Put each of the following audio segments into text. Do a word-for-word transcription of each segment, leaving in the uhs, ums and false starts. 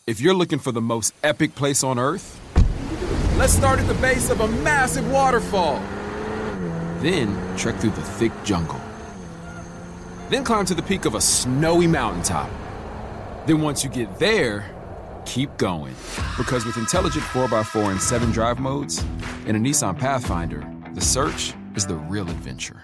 If you're looking for the most epic place on Earth, let's start at the base of a massive waterfall. Then trek through the thick jungle. Then climb to the peak of a snowy mountaintop. Then once you get there, keep going. Because with intelligent four by four and seven drive modes and a Nissan Pathfinder, the search is the real adventure.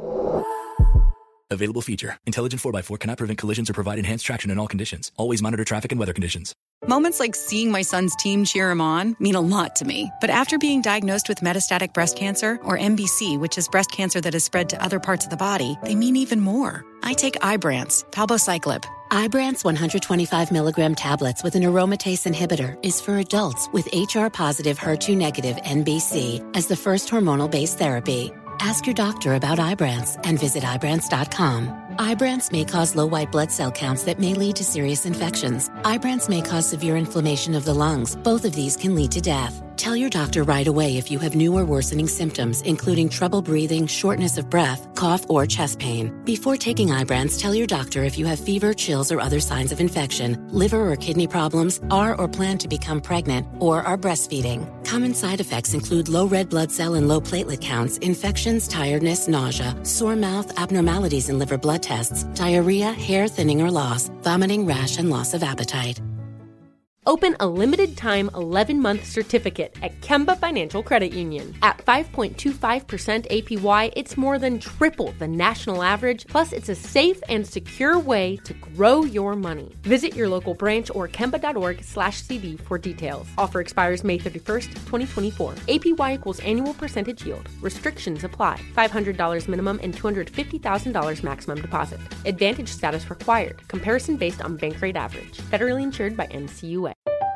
Available feature. Intelligent four by four cannot prevent collisions or provide enhanced traction in all conditions. Always monitor traffic and weather conditions. Moments like seeing my son's team cheer him on mean a lot to me. But after being diagnosed with metastatic breast cancer, or M B C, which is breast cancer that has spread to other parts of the body, they mean even more. I take Ibrance, palbociclib. Ibrance one hundred twenty-five milligram tablets with an aromatase inhibitor is for adults with H R-positive, H E R two negative M B C as the first hormonal-based therapy. Ask your doctor about Ibrance and visit Ibrance dot com. Ibrance may cause low white blood cell counts that may lead to serious infections. Ibrance may cause severe inflammation of the lungs. Both of these can lead to death. Tell your doctor right away if you have new or worsening symptoms, including trouble breathing, shortness of breath, cough, or chest pain. Before taking Ibrance, tell your doctor if you have fever, chills, or other signs of infection, liver or kidney problems, are or plan to become pregnant, or are breastfeeding. Common side effects include low red blood cell and low platelet counts, infections, tiredness, nausea, sore mouth, abnormalities in liver blood tests, diarrhea, hair thinning or loss, vomiting, rash, and loss of appetite. Open a limited-time eleven-month certificate at Kemba Financial Credit Union. At five point two five percent A P Y, it's more than triple the national average, plus it's a safe and secure way to grow your money. Visit your local branch or kemba.org slash CD for details. Offer expires May thirty-first, twenty twenty-four. A P Y equals annual percentage yield. Restrictions apply. five hundred dollars minimum and two hundred fifty thousand dollars maximum deposit. Advantage status required. Comparison based on bank rate average. Federally insured by N C U A.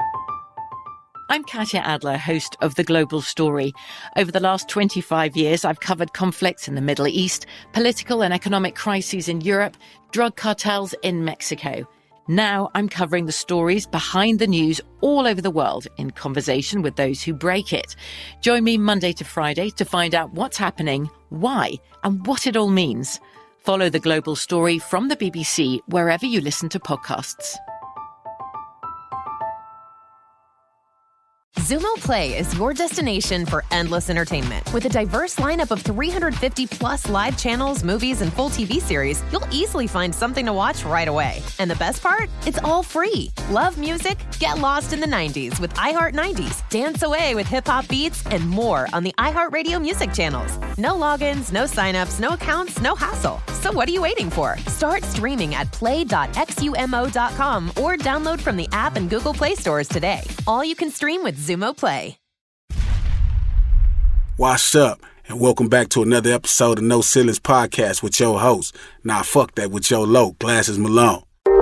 I'm Katya Adler, host of The Global Story. Over the last twenty-five years, I've covered conflicts in the Middle East, political and economic crises in Europe, drug cartels in Mexico. Now I'm covering the stories behind the news all over the world in conversation with those who break it. Join me Monday to Friday to find out what's happening, why, and what it all means. Follow The Global Story from the B B C wherever you listen to podcasts. Xumo Play is your destination for endless entertainment. With a diverse lineup of three hundred fifty plus live channels, movies, and full T V series, you'll easily find something to watch right away. And the best part? It's all free. Love music? Get lost in the nineties with iHeart nineties. Dance away with hip-hop beats and more on the iHeartRadio music channels. No logins, no signups, no accounts, no hassle. So what are you waiting for? Start streaming at play dot xumo dot com or download from the app and Google Play stores today. All you can stream with Xumo Play. Wash up, and welcome back to another episode of No Ceilings Podcast with your host. Nah, fuck that, with your low, Glasses Malone.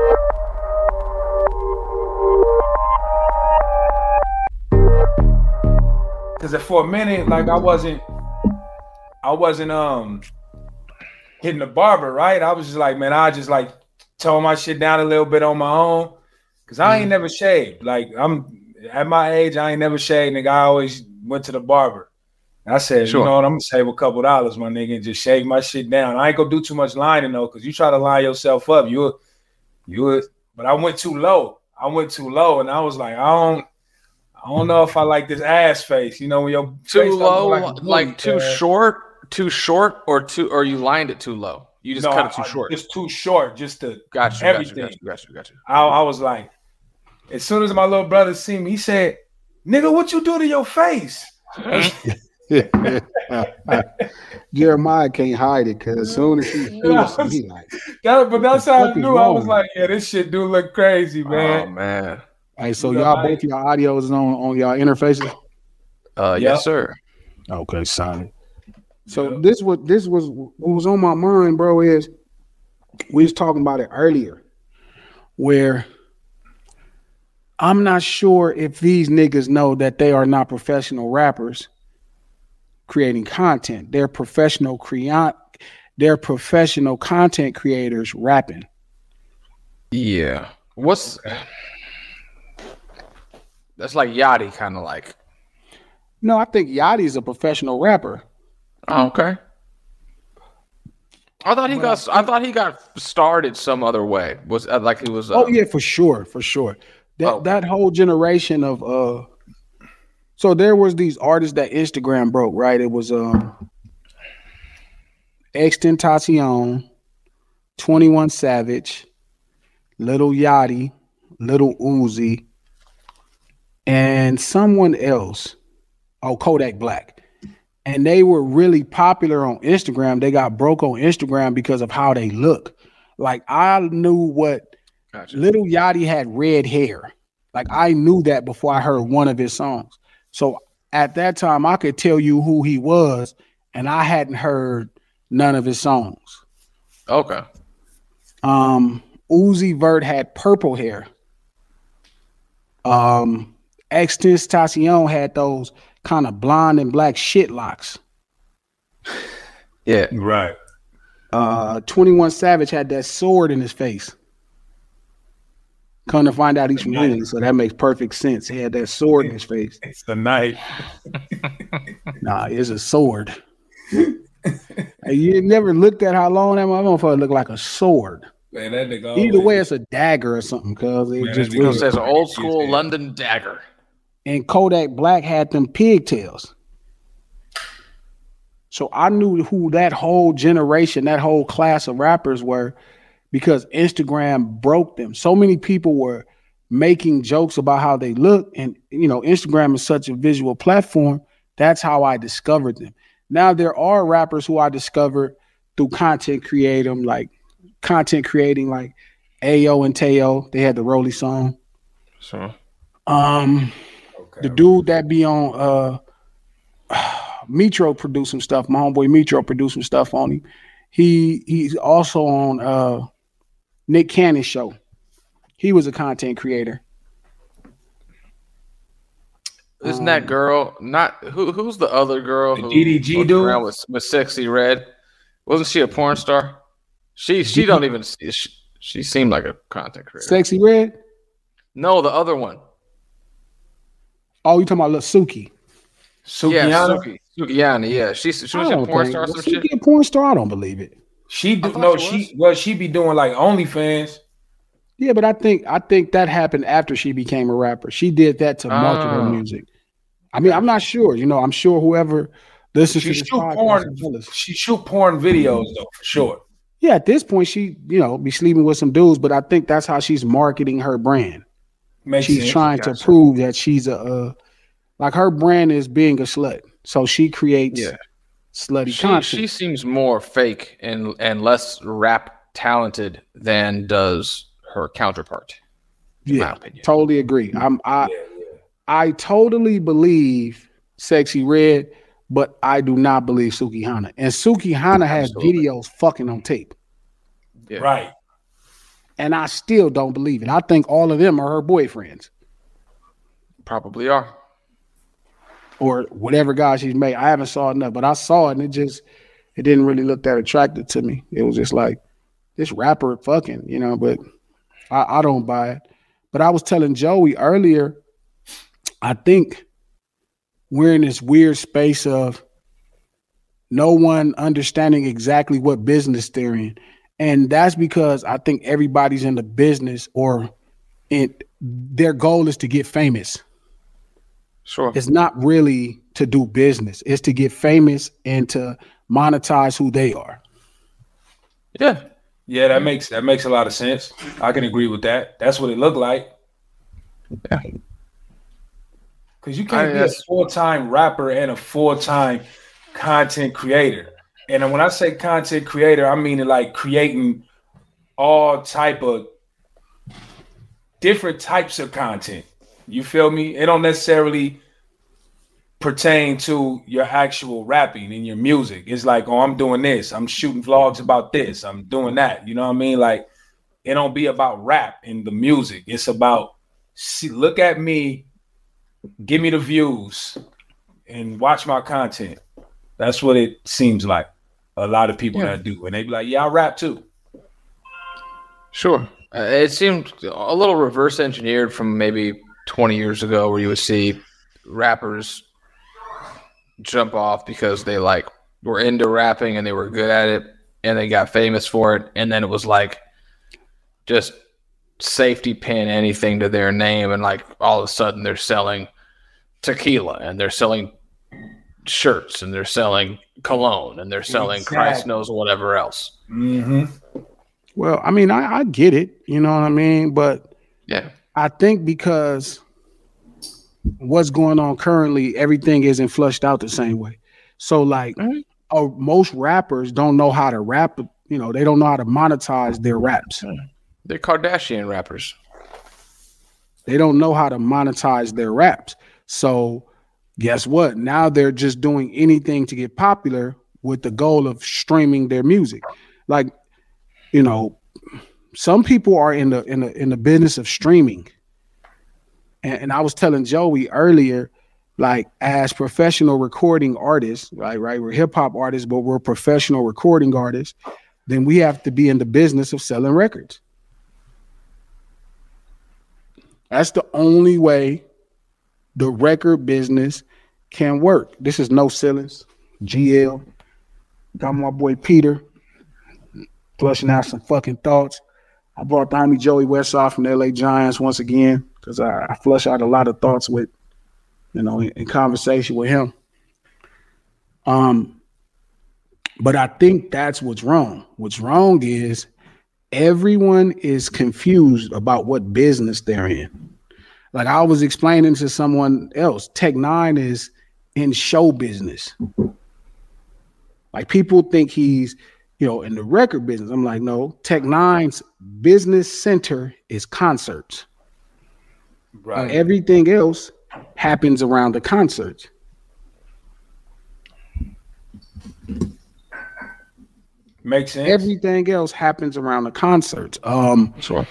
Cause for a minute, like I wasn't, I wasn't um hitting the barber, right? I was just like, man, I just like tone my shit down a little bit on my own, cause I ain't mm. never shaved. Like I'm at my age, I ain't never shaved, nigga. I always went to the barber. And I said, sure. You know what, I'm gonna save a couple dollars, my nigga, and just shave my shit down. I ain't gonna do too much lining though, cause you try to line yourself up, you, you. But I went too low. I went too low, and I was like, I don't. I don't know if I like this ass face. You know, when your too low, like, like too man. short, too short, or too, or you lined it too low. You just no, cut it too I, short. Just too short, just to got you, everything. Got you, got you, got you. I, I was like, as soon as my little brother see me, he said, "Nigga, what you do to your face?" Jeremiah can't hide it because as soon as he feels it, he like. That, but that's how I knew. I was like, yeah, this shit do look crazy, man. Oh man. Hey, so you y'all know, both your audio is on on y'all interfaces? Uh, yep. Yes, sir. Okay, solid. So yep. this was this was what was on my mind, bro. Is we was talking about it earlier, where I'm not sure if these niggas know that they are not professional rappers creating content. They're professional create. They're professional content creators rapping. Yeah. What's That's like Yachty, kind of like. No, I think Yachty's a professional rapper. Oh, okay. I thought he but got. I, I thought he got started some other way. Was like he was. Uh, oh yeah, for sure, for sure. That oh. that whole generation of uh so there was these artists that Instagram broke, right? It was um XXXTentacion, twenty-one Savage, Lil Yachty, Lil Uzi, and someone else. Oh, Kodak Black. And they were really popular on Instagram. They got broke on Instagram because of how they look. Like I knew what gotcha. Lil Yachty had red hair. Like I knew that before I heard one of his songs. So at that time I could tell you who he was, and I hadn't heard none of his songs. Okay. Um, Uzi Vert had purple hair. Um, XXXTentacion had those kind of blonde and black shit locks. Yeah. Right. Uh, twenty-one Savage had that sword in his face. Come to find out he's from Italy, so that makes perfect sense. He had that sword in his face. It's the night. Nah, it's a sword. Hey, you never looked at how long that motherfucker looked like a sword. Man, that nigga Either way, it's a dagger or something, cause it Man, just It says old school London dagger. And Kodak Black had them pigtails. So I knew who that whole generation, that whole class of rappers were, because Instagram broke them. So many people were making jokes about how they look, and you know, Instagram is such a visual platform. That's how I discovered them. Now there are rappers who I discovered through content creating, like content creating, like Ayo and Teo. They had the Rolly song. Sure. Um, okay. The dude that be on uh, Metro produced some stuff. My homeboy Metro produced some stuff on him. He he's also on uh, Nick Cannon's show. He was a content creator. Isn't that girl not who? Who's the other girl? The who D D G dude around with, with Sexy Red? Wasn't she a porn star? She she don't even she, she seemed like a content creator. Sexy Red? No, the other one. Oh, you talking about little Suki? Suki Yeah, Yana? Suki. Sukiyana, yeah. She she was a porn star or some she shit. Be a porn star? I don't believe it. She do, no, she, she well, she be doing like OnlyFans. Yeah, but I think I think that happened after she became a rapper. She did that to market her Oh. music. I mean, I'm not sure. You know, I'm sure whoever listens She to this shoot podcast porn. will tell us. She shoot porn videos though, for sure. Yeah, at this point, she you know be sleeping with some dudes, but I think that's how she's marketing her brand. Makes she's sense. trying Gotcha. to prove that she's a uh, like her brand is being a slut. So she creates Yeah. slutty She, content. she seems more fake and and less rap talented than does her counterpart. In my Yeah, opinion. totally agree. I'm I I totally believe Sexy Red, but I do not believe Suki Hana. And Suki Hana has Absolutely. videos fucking on tape. Yeah. Right. And I still don't believe it. I think all of them are her boyfriends Probably are. or whatever guy she's made. I haven't saw enough, but I saw it and it just it didn't really look that attractive to me. It was just like this rapper fucking, you know, but I, I don't buy it. But I was telling Joey earlier, I think we're in this weird space of no one understanding exactly what business they're in. And that's because I think everybody's in the business or in their goal is to get famous. Sure. It's not really to do business. It's to get famous and to monetize who they are. Yeah. Yeah, that makes that makes a lot of sense. I can agree with that. That's what it looked like. Yeah. Because you can't I- be a that's- full-time rapper and a full-time content creator. And when I say content creator, I mean like creating all type of different types of content. You feel me? It don't necessarily pertain to your actual rapping and your music. It's like, oh, I'm doing this. I'm shooting vlogs about this. I'm doing that. You know what I mean? Like, it don't be about rap and the music. It's about, see, look at me, give me the views, and watch my content. That's what it seems like. A lot of people Yeah. that do. And they be like, yeah, I rap too. Sure. Uh, it seemed a little reverse engineered from maybe twenty years ago where you would see rappers jump off because they like were into rapping and they were good at it and they got famous for it. And then it was like just safety pin anything to their name, and like all of a sudden they're selling tequila and they're selling shirts and they're selling cologne and they're selling exactly. Christ knows whatever else. Mm-hmm. Well, I mean, I, I get it, you know what I mean? But yeah, I think because what's going on currently, everything isn't flushed out the same way. So like mm-hmm. uh, most rappers don't know how to rap, you know, they don't know how to monetize their raps. They're Kardashian rappers. They don't know how to monetize their raps. So guess what? Now they're just doing anything to get popular with the goal of streaming their music. Like, you know, some people are in the in the in the business of streaming. And, and I was telling Joey earlier, like as professional recording artists, right, right, we're hip hop artists, but we're professional recording artists. Then we have to be in the business of selling records. That's the only way the record business can work. This is No Ceilings, G L. Got my boy Peter flushing out some fucking thoughts. I brought the homie Joey Westside from the L A Giants once again because I, I flush out a lot of thoughts with, you know, in, in conversation with him. Um, but I think that's what's wrong. What's wrong is everyone is confused about what business they're in. Like I was explaining to someone else, Tech Nine is in show business. Like people think he's, you know, in the record business. I'm like, no, Tech Nine's business center is concerts. Right. Uh, everything else happens around the concerts. Makes sense. Everything else happens around the concerts. Um, sure.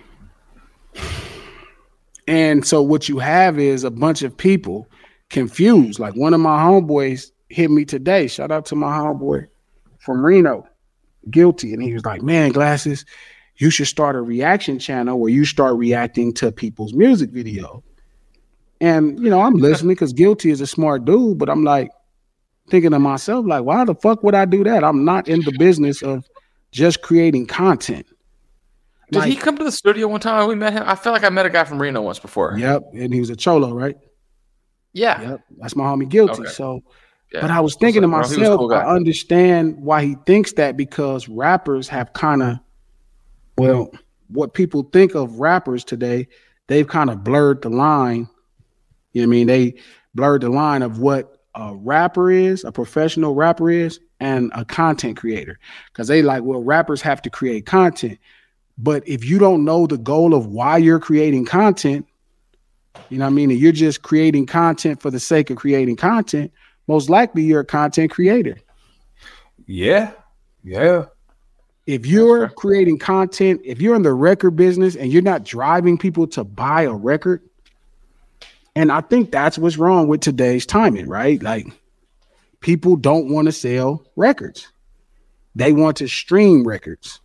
And so what you have is a bunch of people confused. Like one of my homeboys hit me today. Shout out to my homeboy from Reno, Guilty. And he was like, man, Glasses, you should start a reaction channel where you start reacting to people's music video. And, you know, I'm listening because Guilty is a smart dude, but I'm like thinking to myself, like, why the fuck would I do that? I'm not in the business of just creating content. Did like, he come to the studio one time? We met him. I feel like I met a guy from Reno once before. Yep. And he was a cholo, right? Yeah. Yep. That's my homie Guilty. Okay. So, yeah. But I was thinking to What's myself, cool I understand why he thinks that because rappers have kind of, well, what people think of rappers today, they've kind of blurred the line. You know what I mean? They blurred the line of what a rapper is, a professional rapper is, and a content creator. Because they like, well, rappers have to create content. But if you don't know the goal of why you're creating content, you know what I mean? And you're just creating content for the sake of creating content, most likely you're a content creator. Yeah. Yeah. If you're creating content, if you're in the record business and you're not driving people to buy a record, and I think that's what's wrong with today's timing, right? Like people don't want to sell records. They want to stream records.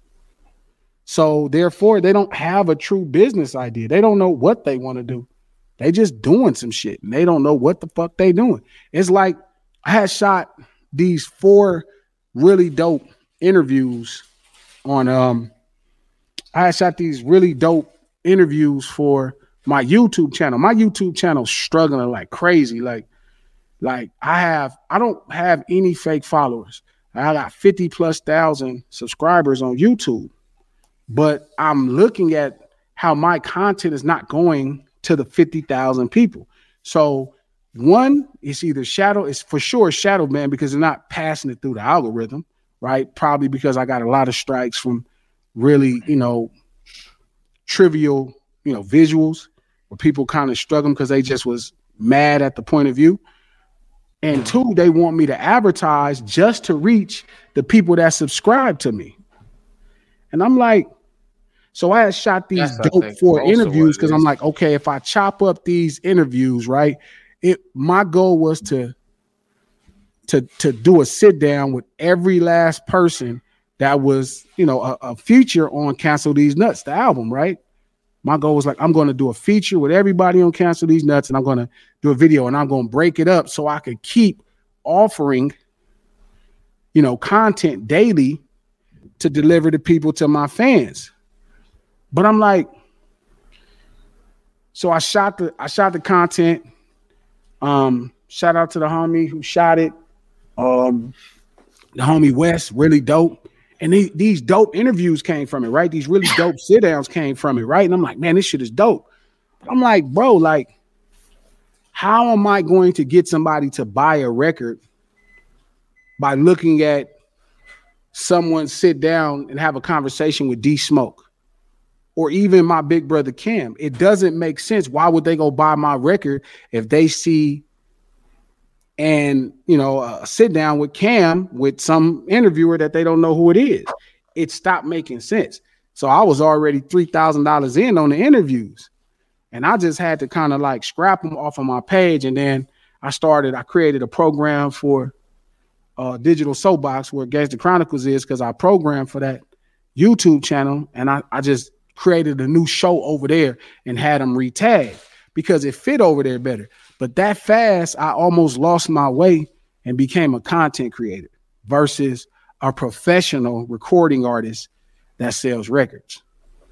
So therefore, they don't have a true business idea. They don't know what they want to do. They just doing some shit and they don't know what the fuck they doing. It's like I had shot these four really dope interviews on um I had shot these really dope interviews for my YouTube channel. My YouTube channel is struggling like crazy. Like, like I have I don't have any fake followers. I got fifty plus thousand subscribers on YouTube. But I'm looking at how my content is not going to the fifty thousand people. So one, it's either shadow, it's for sure shadow ban because they're not passing it through the algorithm, right? Probably because I got a lot of strikes from really, you know, trivial, you know, visuals where people kind of struggling because they just was mad at the point of view. And two, they want me to advertise just to reach the people that subscribe to me. And I'm like, so I had shot these That's dope four interviews because I'm like, okay, if I chop up these interviews, right, it my goal was to to to do a sit down with every last person that was, you know, a, a feature on Cancel These Nuts, the album, right? My goal was like, I'm going to do a feature with everybody on Cancel These Nuts, and I'm going to do a video, and I'm going to break it up so I could keep offering, you know, content daily to deliver to people, to my fans. But I'm like, so I shot the I shot the content. Um, shout out to the homie who shot it. Um, the homie West, really dope. And they, these dope interviews came from it, right? These really dope sit downs came from it, right? And I'm like, man, this shit is dope. But I'm like, bro, like, how am I going to get somebody to buy a record by looking at someone sit down and have a conversation with D Smoke or even my big brother Cam? It doesn't make sense. Why would they go buy my record if they see and, you know, uh, sit down with Cam with some interviewer that they don't know who it is? It stopped making sense. So I was already three thousand dollars in on the interviews, and I just had to kind of like scrap them off of my page. And then I started, I created a program for uh, Digital Soapbox where Gangsta Chronicles is, because I programmed for that YouTube channel. And I, I just created a new show over there and had them re-tagged because it fit over there better. But that fast, I almost lost my way and became a content creator versus a professional recording artist that sells records.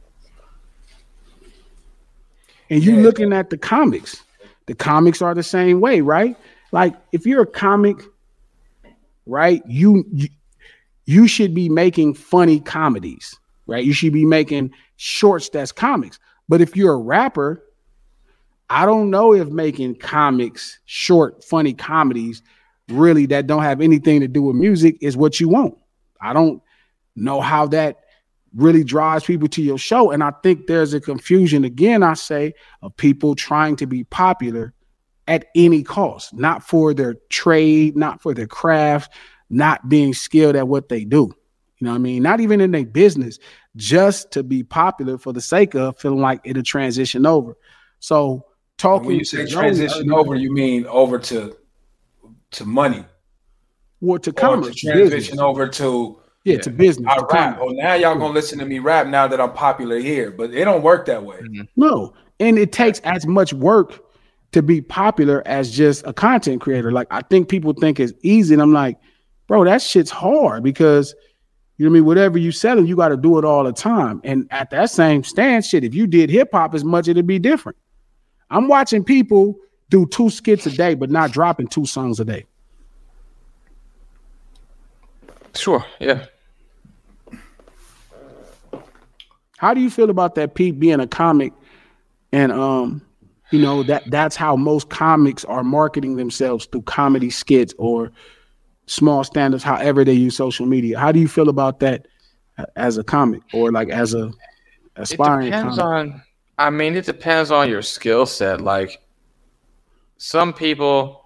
And you looking at the comics, the comics are the same way, right? Like if you're a comic, right, you, you, you should be making funny comedies, right? You should be making shorts that's comics. But if you're a rapper, I don't know if making comics, short, funny comedies, really that don't have anything to do with music is what you want. I don't know how that really drives people to your show. And I think there's a confusion, again, I say, of people trying to be popular at any cost, not for their trade, not for their craft, not being skilled at what they do. You know what I mean? Not even in their business, just to be popular for the sake of feeling like it'll transition over. So talking when you say to transition Joey, over, you mean over to to money, or to or commerce, to transition business. over to Yeah, to business. I to rap. commerce. Oh, now y'all gonna listen to me rap now that I'm popular here, but it don't work that way. No, and it takes as much work to be popular as just a content creator. Like I think people think it's easy, and I'm like, bro, that shit's hard because you know what I mean. Whatever you selling, you got to do it all the time. And at that same stance, shit, if you did hip hop as much, it'd be different. I'm watching people do two skits a day, but not dropping two songs a day. Sure, yeah. How do you feel about that, Pete, being a comic? And um, you know, that that's how most comics are marketing themselves, through comedy skits or small stand-ups, however they use social media. How do you feel about that as a comic, or like as a aspiring It depends comic? on, I mean, it depends on your skill set. Like some people,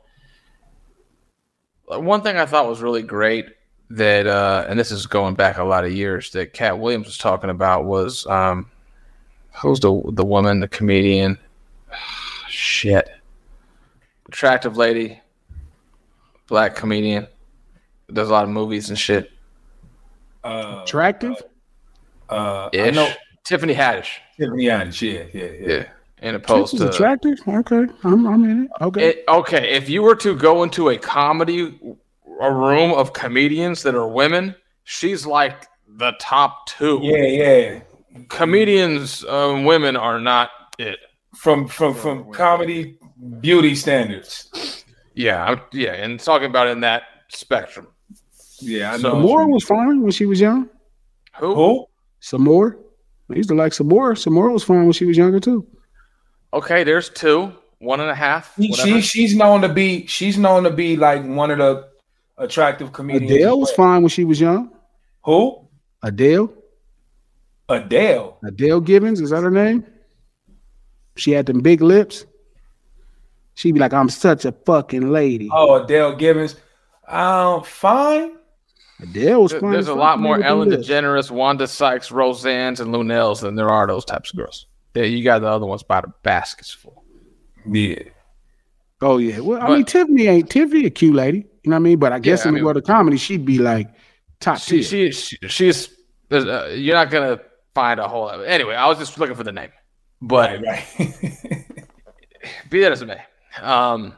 one thing I thought was really great that, uh, and this is going back a lot of years, that Cat Williams was talking about was, um, who's the the woman, the comedian? Shit. Attractive lady, black comedian, does a lot of movies and shit. Uh, Attractive? Uh, I Ish. know Tiffany Haddish. Tiffany Haddish. Yeah, yeah, yeah. Yeah. And opposed She's to attractive? Okay, I'm, I'm in it. Okay. It, okay, if you were to go into a comedy, a room of comedians that are women, she's like the top two. Yeah, yeah. Comedians, um, women are not it. From from from comedy beauty standards. Yeah, I'm, yeah, and talking about in that spectrum. Yeah, I So- know. Samora was fine when she was young. Who? Who? Samora. I used to like Samora. Samora was fine when she was younger too. Okay, there's two, one and a half. She, whatever. she she's known to be she's known to be like one of the attractive comedians. Adele was fine when she was young. Who? Adele. Adele. Adele Gibbons, is that her name? She had them big lips. She'd be like, I'm such a fucking lady. Oh, Adele Gibbons. Um, fine. Adele was There- fine. There's as a fuck lot with more them Ellen lips. DeGeneres, Wanda Sykes, Roseanne's, and Lunel's than there are those types of girls. Yeah, you got the other ones by the baskets full. Yeah. Oh yeah. Well, I But- mean, Tiffany ain't Tiffany a cute lady. You know what I mean? But I guess Yeah, I in mean- the world of comedy, she'd be like top She, tier. she, she she's there's, uh, you're not gonna find a whole. Anyway, I was just looking for the name, but Right, right. be that as it may, um,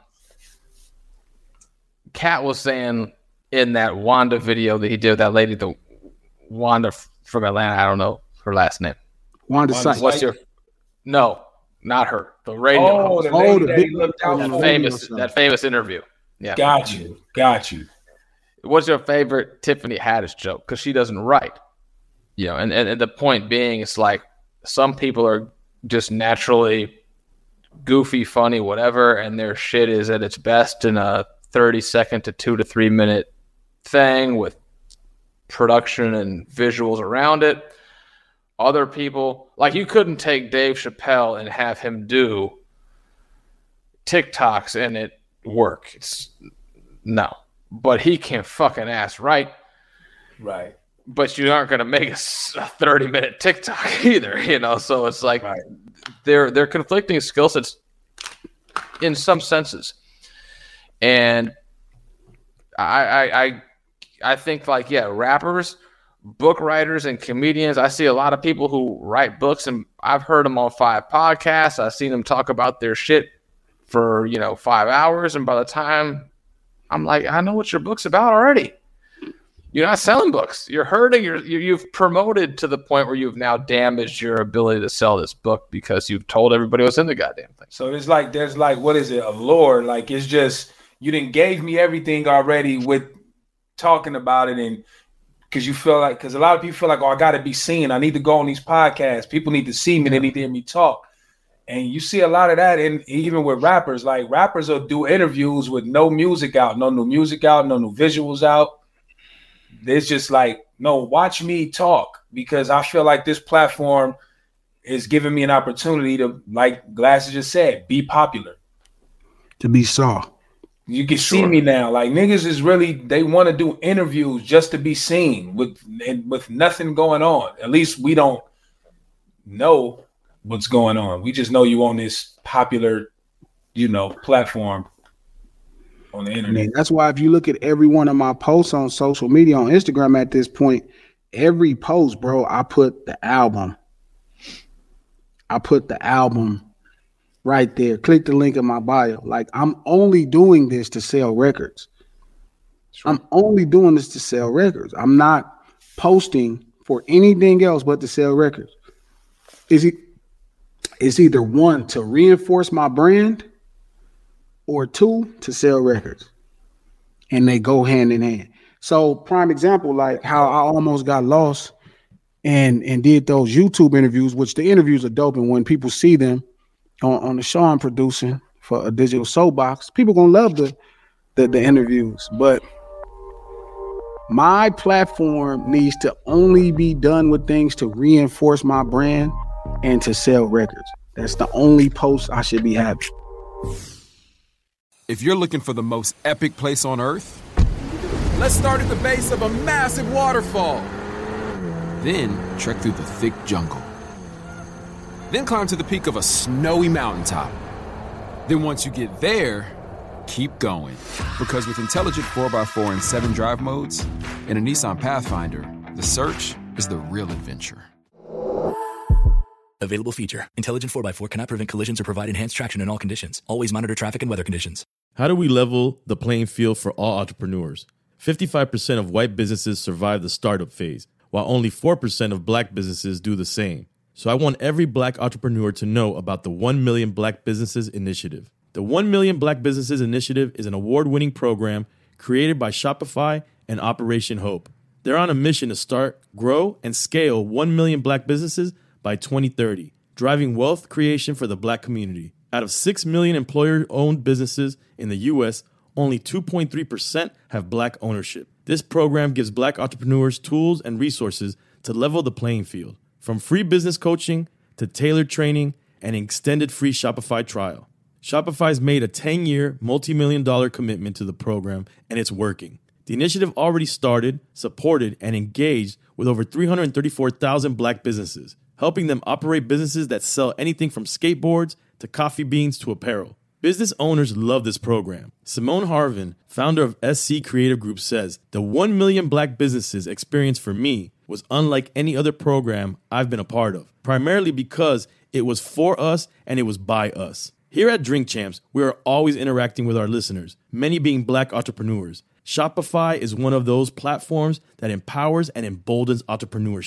Kat was saying in that Wanda video that he did with that lady, the Wanda from Atlanta. I don't know her last name. Wanda Wanda Sykes. What's your? No, not her. The radio Oh, host. the lady Oh, the that big- he looked out that for. famous that famous interview. Yeah. Got you. Got you. What's your favorite Tiffany Haddish joke? Because she doesn't write. You know, and, and, and the point being, it's like some people are just naturally goofy, funny, whatever, and their shit is at its best in a thirty second to two to three minute thing with production and visuals around it. Other people, like you couldn't take Dave Chappelle and have him do TikToks and it work. It's no. But he can fucking ass right. Right. But you aren't going to make a thirty minute TikTok either, you know? So it's like right. they're, they're conflicting skill sets in some senses. And I, I, I, I think like, yeah, rappers, book writers and comedians. I see a lot of people who write books, and I've heard them on five podcasts. I've seen them talk about their shit for, you know, five hours. And by the time I'm like, I know what your book's about already. You're not selling books. You're hurting. You're, you, you've promoted to the point where you've now damaged your ability to sell this book because you've told everybody what's in the goddamn thing. So there's like, there's like, what is it? A lore. Like, it's just, you didn't gave me everything already with talking about it. And because you feel like, because a lot of people feel like, oh, I got to be seen. I need to go on these podcasts. People need to see me. They need to hear me talk. And you see a lot of that. And even with rappers, like rappers will do interviews with no music out, no new music out, no new visuals out. It's just like, no, watch me talk, because I feel like this platform is giving me an opportunity to, like Glasses just said, be popular. To be saw. You can Sure. see me now. Like niggas is really, they want to do interviews just to be seen with, and with nothing going on. At least we don't know what's going on. We just know you on this popular, you know, platform on the I internet. mean, that's why if you look at every one of my posts on social media, on Instagram at this point, every post, bro, I put the album. I put the album right there. Click the link in my bio. Like, I'm only doing this to sell records. Sure. I'm only doing this to sell records. I'm not posting for anything else but to sell records. Is it? It's either one, to reinforce my brand, or two, to sell records. And they go hand in hand. So prime example, like how I almost got lost and, and did those YouTube interviews, which the interviews are dope. And when people see them on, on the show I'm producing for a digital soapbox, people gonna love the, the, the interviews. But my platform needs to only be done with things to reinforce my brand and to sell records. That's the only post I should be having. If you're looking for the most epic place on earth, let's start at the base of a massive waterfall. Then trek through the thick jungle. Then climb to the peak of a snowy mountaintop. Then once you get there, keep going. Because with intelligent four by four and seven drive modes and a Nissan Pathfinder, the search is the real adventure. Available feature. Intelligent four by four cannot prevent collisions or provide enhanced traction in all conditions. Always monitor traffic and weather conditions. How do we level the playing field for all entrepreneurs? fifty-five percent of white businesses survive the startup phase, while only four percent of black businesses do the same. So I want every black entrepreneur to know about the one million Black Businesses Initiative. The one million Black Businesses Initiative is an award-winning program created by Shopify and Operation Hope. They're on a mission to start, grow, and scale one million black businesses by twenty thirty, driving wealth creation for the black community. Out of six million employer-owned businesses in the U S, only two point three percent have black ownership. This program gives black entrepreneurs tools and resources to level the playing field, from free business coaching to tailored training and an extended free Shopify trial. Shopify's made a ten-year, multi-million dollar commitment to the program, and it's working. The initiative already started, supported, and engaged with over three hundred thirty-four thousand black businesses, helping them operate businesses that sell anything from skateboards to coffee beans to apparel. Business owners love this program. Simone Harvin, founder of S C Creative Group, says, "The one million black businesses experience for me was unlike any other program I've been a part of, primarily because it was for us and it was by us." Here at Drink Champs, we are always interacting with our listeners, many being black entrepreneurs. Shopify is one of those platforms that empowers and emboldens entrepreneurship.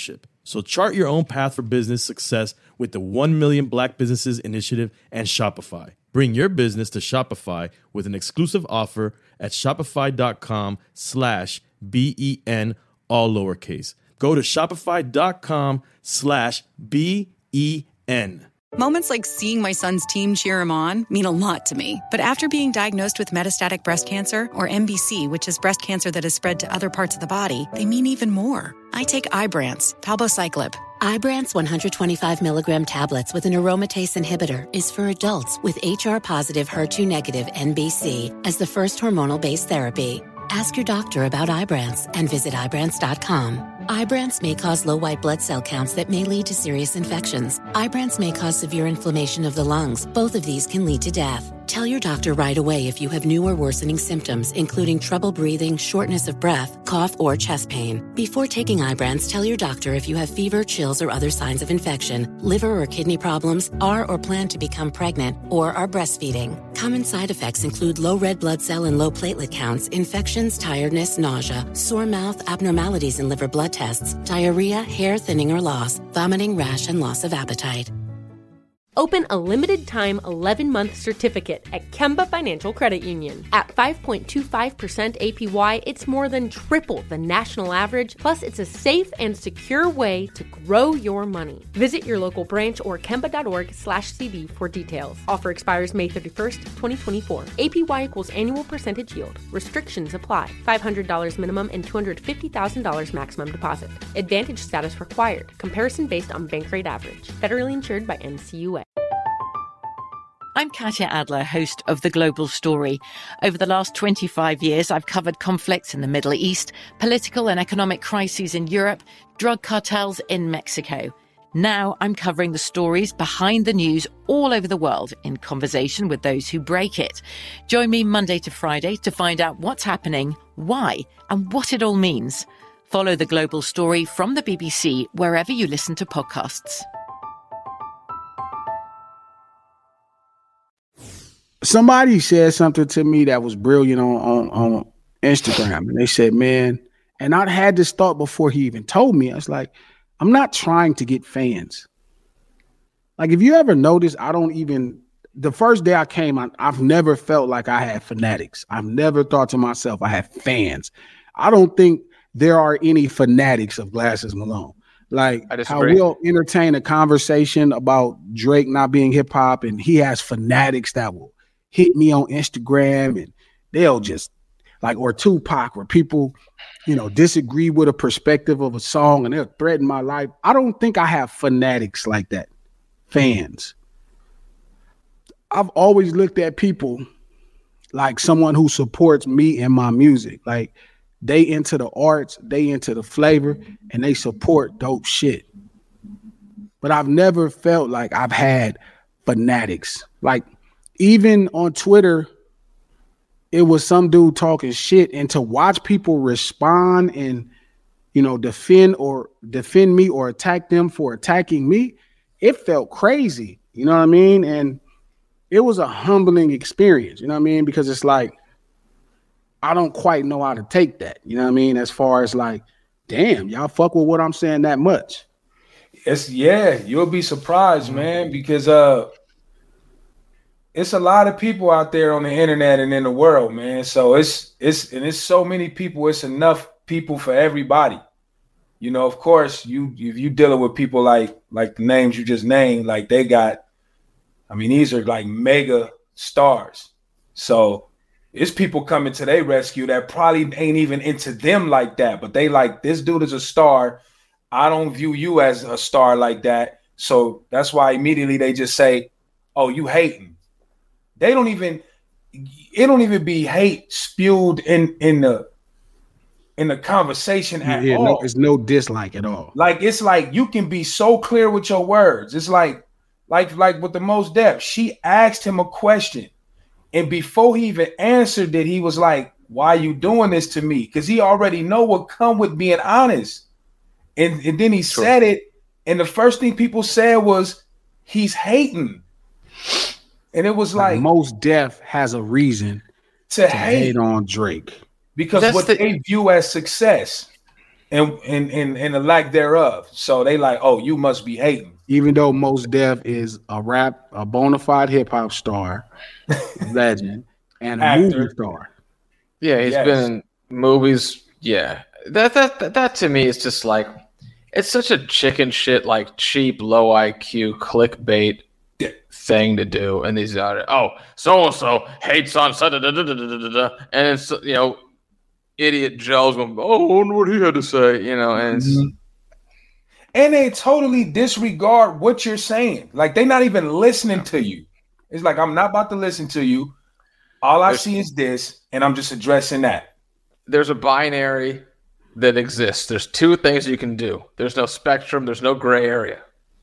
So chart your own path for business success with the one million Black Businesses Initiative and Shopify. Bring your business to Shopify with an exclusive offer at shopify.com slash B-E-N, all lowercase. Go to shopify.com slash B-E-N. Moments like seeing my son's team cheer him on mean a lot to me. But after being diagnosed with metastatic breast cancer, or M B C, which is breast cancer that has spread to other parts of the body, they mean even more. I take Ibrance, palbociclib. Ibrance one hundred twenty-five milligram tablets with an aromatase inhibitor is for adults with H R-positive, H E R two negative N B C as the first hormonal-based therapy. Ask your doctor about Ibrance and visit Ibrance dot com. Ibrance may cause low white blood cell counts that may lead to serious infections. Ibrance may cause severe inflammation of the lungs. Both of these can lead to death. Tell your doctor right away if you have new or worsening symptoms, including trouble breathing, shortness of breath, cough, or chest pain. Before taking Ibrance, tell your doctor if you have fever, chills, or other signs of infection, liver or kidney problems, are or plan to become pregnant, or are breastfeeding. Common side effects include low red blood cell and low platelet counts, infections, tiredness, nausea, sore mouth, abnormalities in liver blood tests, diarrhea, hair thinning or loss, vomiting, rash, and loss of appetite. Open a limited-time eleven-month certificate at Kemba Financial Credit Union. At five point two five percent A P Y, it's more than triple the national average, plus it's a safe and secure way to grow your money. Visit your local branch or kemba.org slash CD for details. Offer expires May thirty-first, twenty twenty-four. A P Y equals annual percentage yield. Restrictions apply. five hundred dollars minimum and two hundred fifty thousand dollars maximum deposit. Advantage status required. Comparison based on bank rate average. Federally insured by N C U A. I'm Katya Adler, host of The Global Story. Over the last twenty-five years, I've covered conflicts in the Middle East, political and economic crises in Europe, drug cartels in Mexico. Now I'm covering the stories behind the news all over the world in conversation with those who break it. Join me Monday to Friday to find out what's happening, why, and what it all means. Follow The Global Story from the B B C wherever you listen to podcasts. Somebody said something to me that was brilliant on, on, on Instagram. And they said, man, and I had this thought before he even told me. I was like, I'm not trying to get fans. Like, if you ever notice, I don't even, the first day I came, I, I've never felt like I had fanatics. I've never thought to myself I had fans. I don't think there are any fanatics of Glasses Malone. Like, how we'll entertain a conversation about Drake not being hip hop, and he has fanatics that will hit me on Instagram, and they'll just like, or Tupac, where people, you know, disagree with a perspective of a song and they'll threaten my life. I don't think I have fanatics like that, fans. I've always looked at people like someone who supports me and my music. Like, they into the arts, they into the flavor, and they support dope shit. But I've never felt like I've had fanatics. Like, even on Twitter, it was some dude talking shit, and to watch people respond and, you know, defend or defend me or attack them for attacking me, it felt crazy. You know what I mean? And it was a humbling experience, you know what I mean? Because it's like, I don't quite know how to take that. You know what I mean? As far as like, damn, y'all fuck with what I'm saying that much. It's yeah, you'll be surprised, man, because uh it's a lot of people out there on the internet and in the world, man. So it's it's and it's so many people, it's enough people for everybody. You know, of course, you if you dealing with people like like the names you just named, like they got, I mean, these are like mega stars. So it's people coming to their rescue that probably ain't even into them like that, but they like, this dude is a star. I don't view you as a star like that. So that's why immediately they just say, oh, you hating. They don't even, it don't even be hate spewed in, in the, in the conversation at yeah, all. No, it's no dislike at all. Like, it's like, you can be so clear with your words. It's like, like, like with the Mos Def, she asked him a question. And before he even answered it, he was like, why are you doing this to me? Because he already know what come with being honest. And, and then he True. said it. And the first thing people said was, he's hating. And it was like, like Mos Def has a reason to, to hate. hate on Drake. Because That's what the- they view as success. and and and, and the lack thereof. So they like, oh, you must be hating. Even though Mos Def is a rap, a bona fide hip hop star, legend, and a Actor. movie star. Yeah, he's Yes. been in movies. Yeah, that, that that that to me is just like it's such a chicken shit, like cheap, low I Q clickbait thing to do. And these are oh, so and so hates on da da da da da da da, and it's you know, idiot Joe's going, oh, I wonder what he had to say, you know, and it's, Mhm. And they totally disregard what you're saying. Like they're not even listening to you. It's like, I'm not about to listen to you. All I There's- see is this, and I'm just addressing that. there's a binary that exists. There's two things you can do. There's no spectrum. There's no gray area.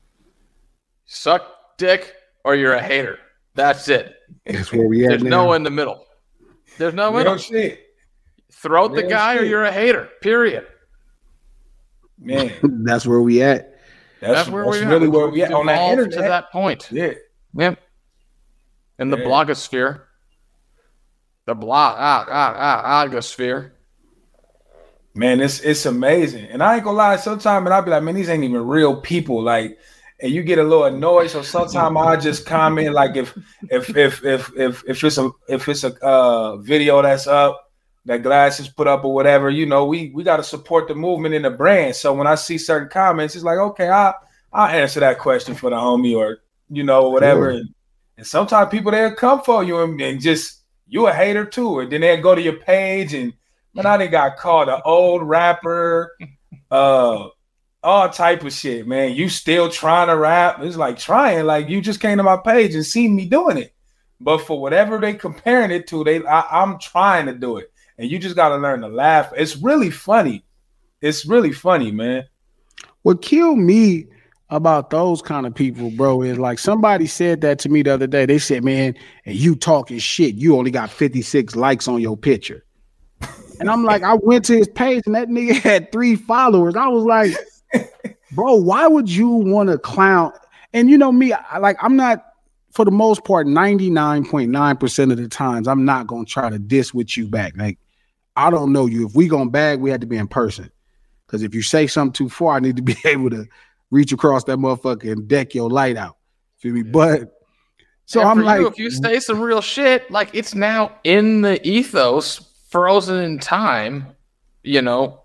Suck dick or you're a hater. That's it. That's where we at There's now. no in the middle. There's no Real middle. shit. Throat the Real guy or shit. you're a hater. Period. Man, That's where we at. that's, That's where that's we really are. where we at on that Evolved internet. to that point. Yeah. Yep. In the Yeah. blogosphere. The blog ah, ah, ah, blogosphere. Man, it's it's amazing. And I ain't gonna lie, sometimes and I'll be like, man, these ain't even real people. Like, and you get a little annoyed. So sometimes I just comment like if if if if if if it's a if it's a uh video that's up, that Glasses put up or whatever, you know, we we gotta support the movement and the brand. So when I see certain comments, it's like, okay, I I'll answer that question for the homie or you know, whatever. Sure. And, and sometimes people they'll come for you and, and just you a hater too, and then they'll go to your page and man, I done got called an old rapper, uh, all type of shit, man. You still trying to rap? It's like trying, like you just came to my page and seen me doing it. But for whatever they comparing it to, they I, I'm trying to do it, and you just got to learn to laugh. It's really funny. It's really funny, man. What killed me about those kind of people, bro, is like somebody said that to me the other day. They said, man, and you talking shit. You only got fifty-six likes on your picture. And I'm like, I went to his page and that nigga had three followers. I was like, bro, why would you want to clown? And you know me, I, like I'm not, for the most part, ninety-nine point nine percent of the times, I'm not going to try to diss with you back. Like, I don't know you. If we going to bag, we had to be in person. Because if you say something too far, I need to be able to reach across that motherfucker and deck your light out. Feel me? But so And I'm for like, you, if you say some real shit, like it's now in the ethos, frozen in time, you know,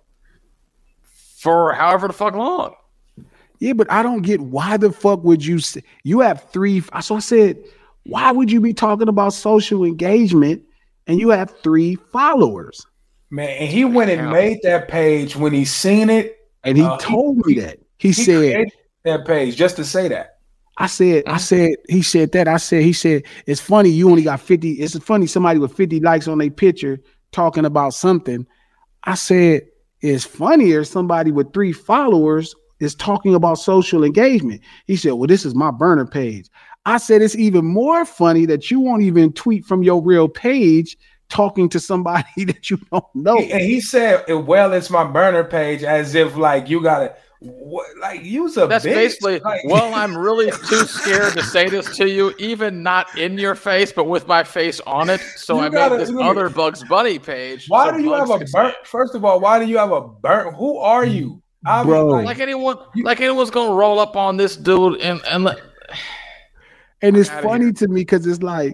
for however the fuck long. yeah, but I don't get why the fuck would you say you have three. So I said, why would you be talking about social engagement and you have three followers? Man, and he went and made that page when he seen it, and he uh, told he, me that. He, he said created that page just to say that. I said, I said, he said that. I said, he said, it's funny you only got fifty. It's funny somebody with fifty likes on their picture talking about something. I said, it's funnier somebody with three followers is talking about social engagement. He said, well, this is my burner page. I said, it's even more funny that you won't even tweet from your real page talking to somebody that you don't know. He, and he said, well, it's my burner page, as if like you gotta what, like use a That's bitch. basically, Like, well, I'm really too scared to say this to you, even not in your face, but with my face on it. So You I gotta- made this look, other Bugs Bunny page. why so do you Bugs have a can see burnt? First of all, why do you have a burnt? Who are you, I Bro. like, Like anyone, like anyone's gonna roll up on this dude and and let, And it's outta funny here. to me because it's like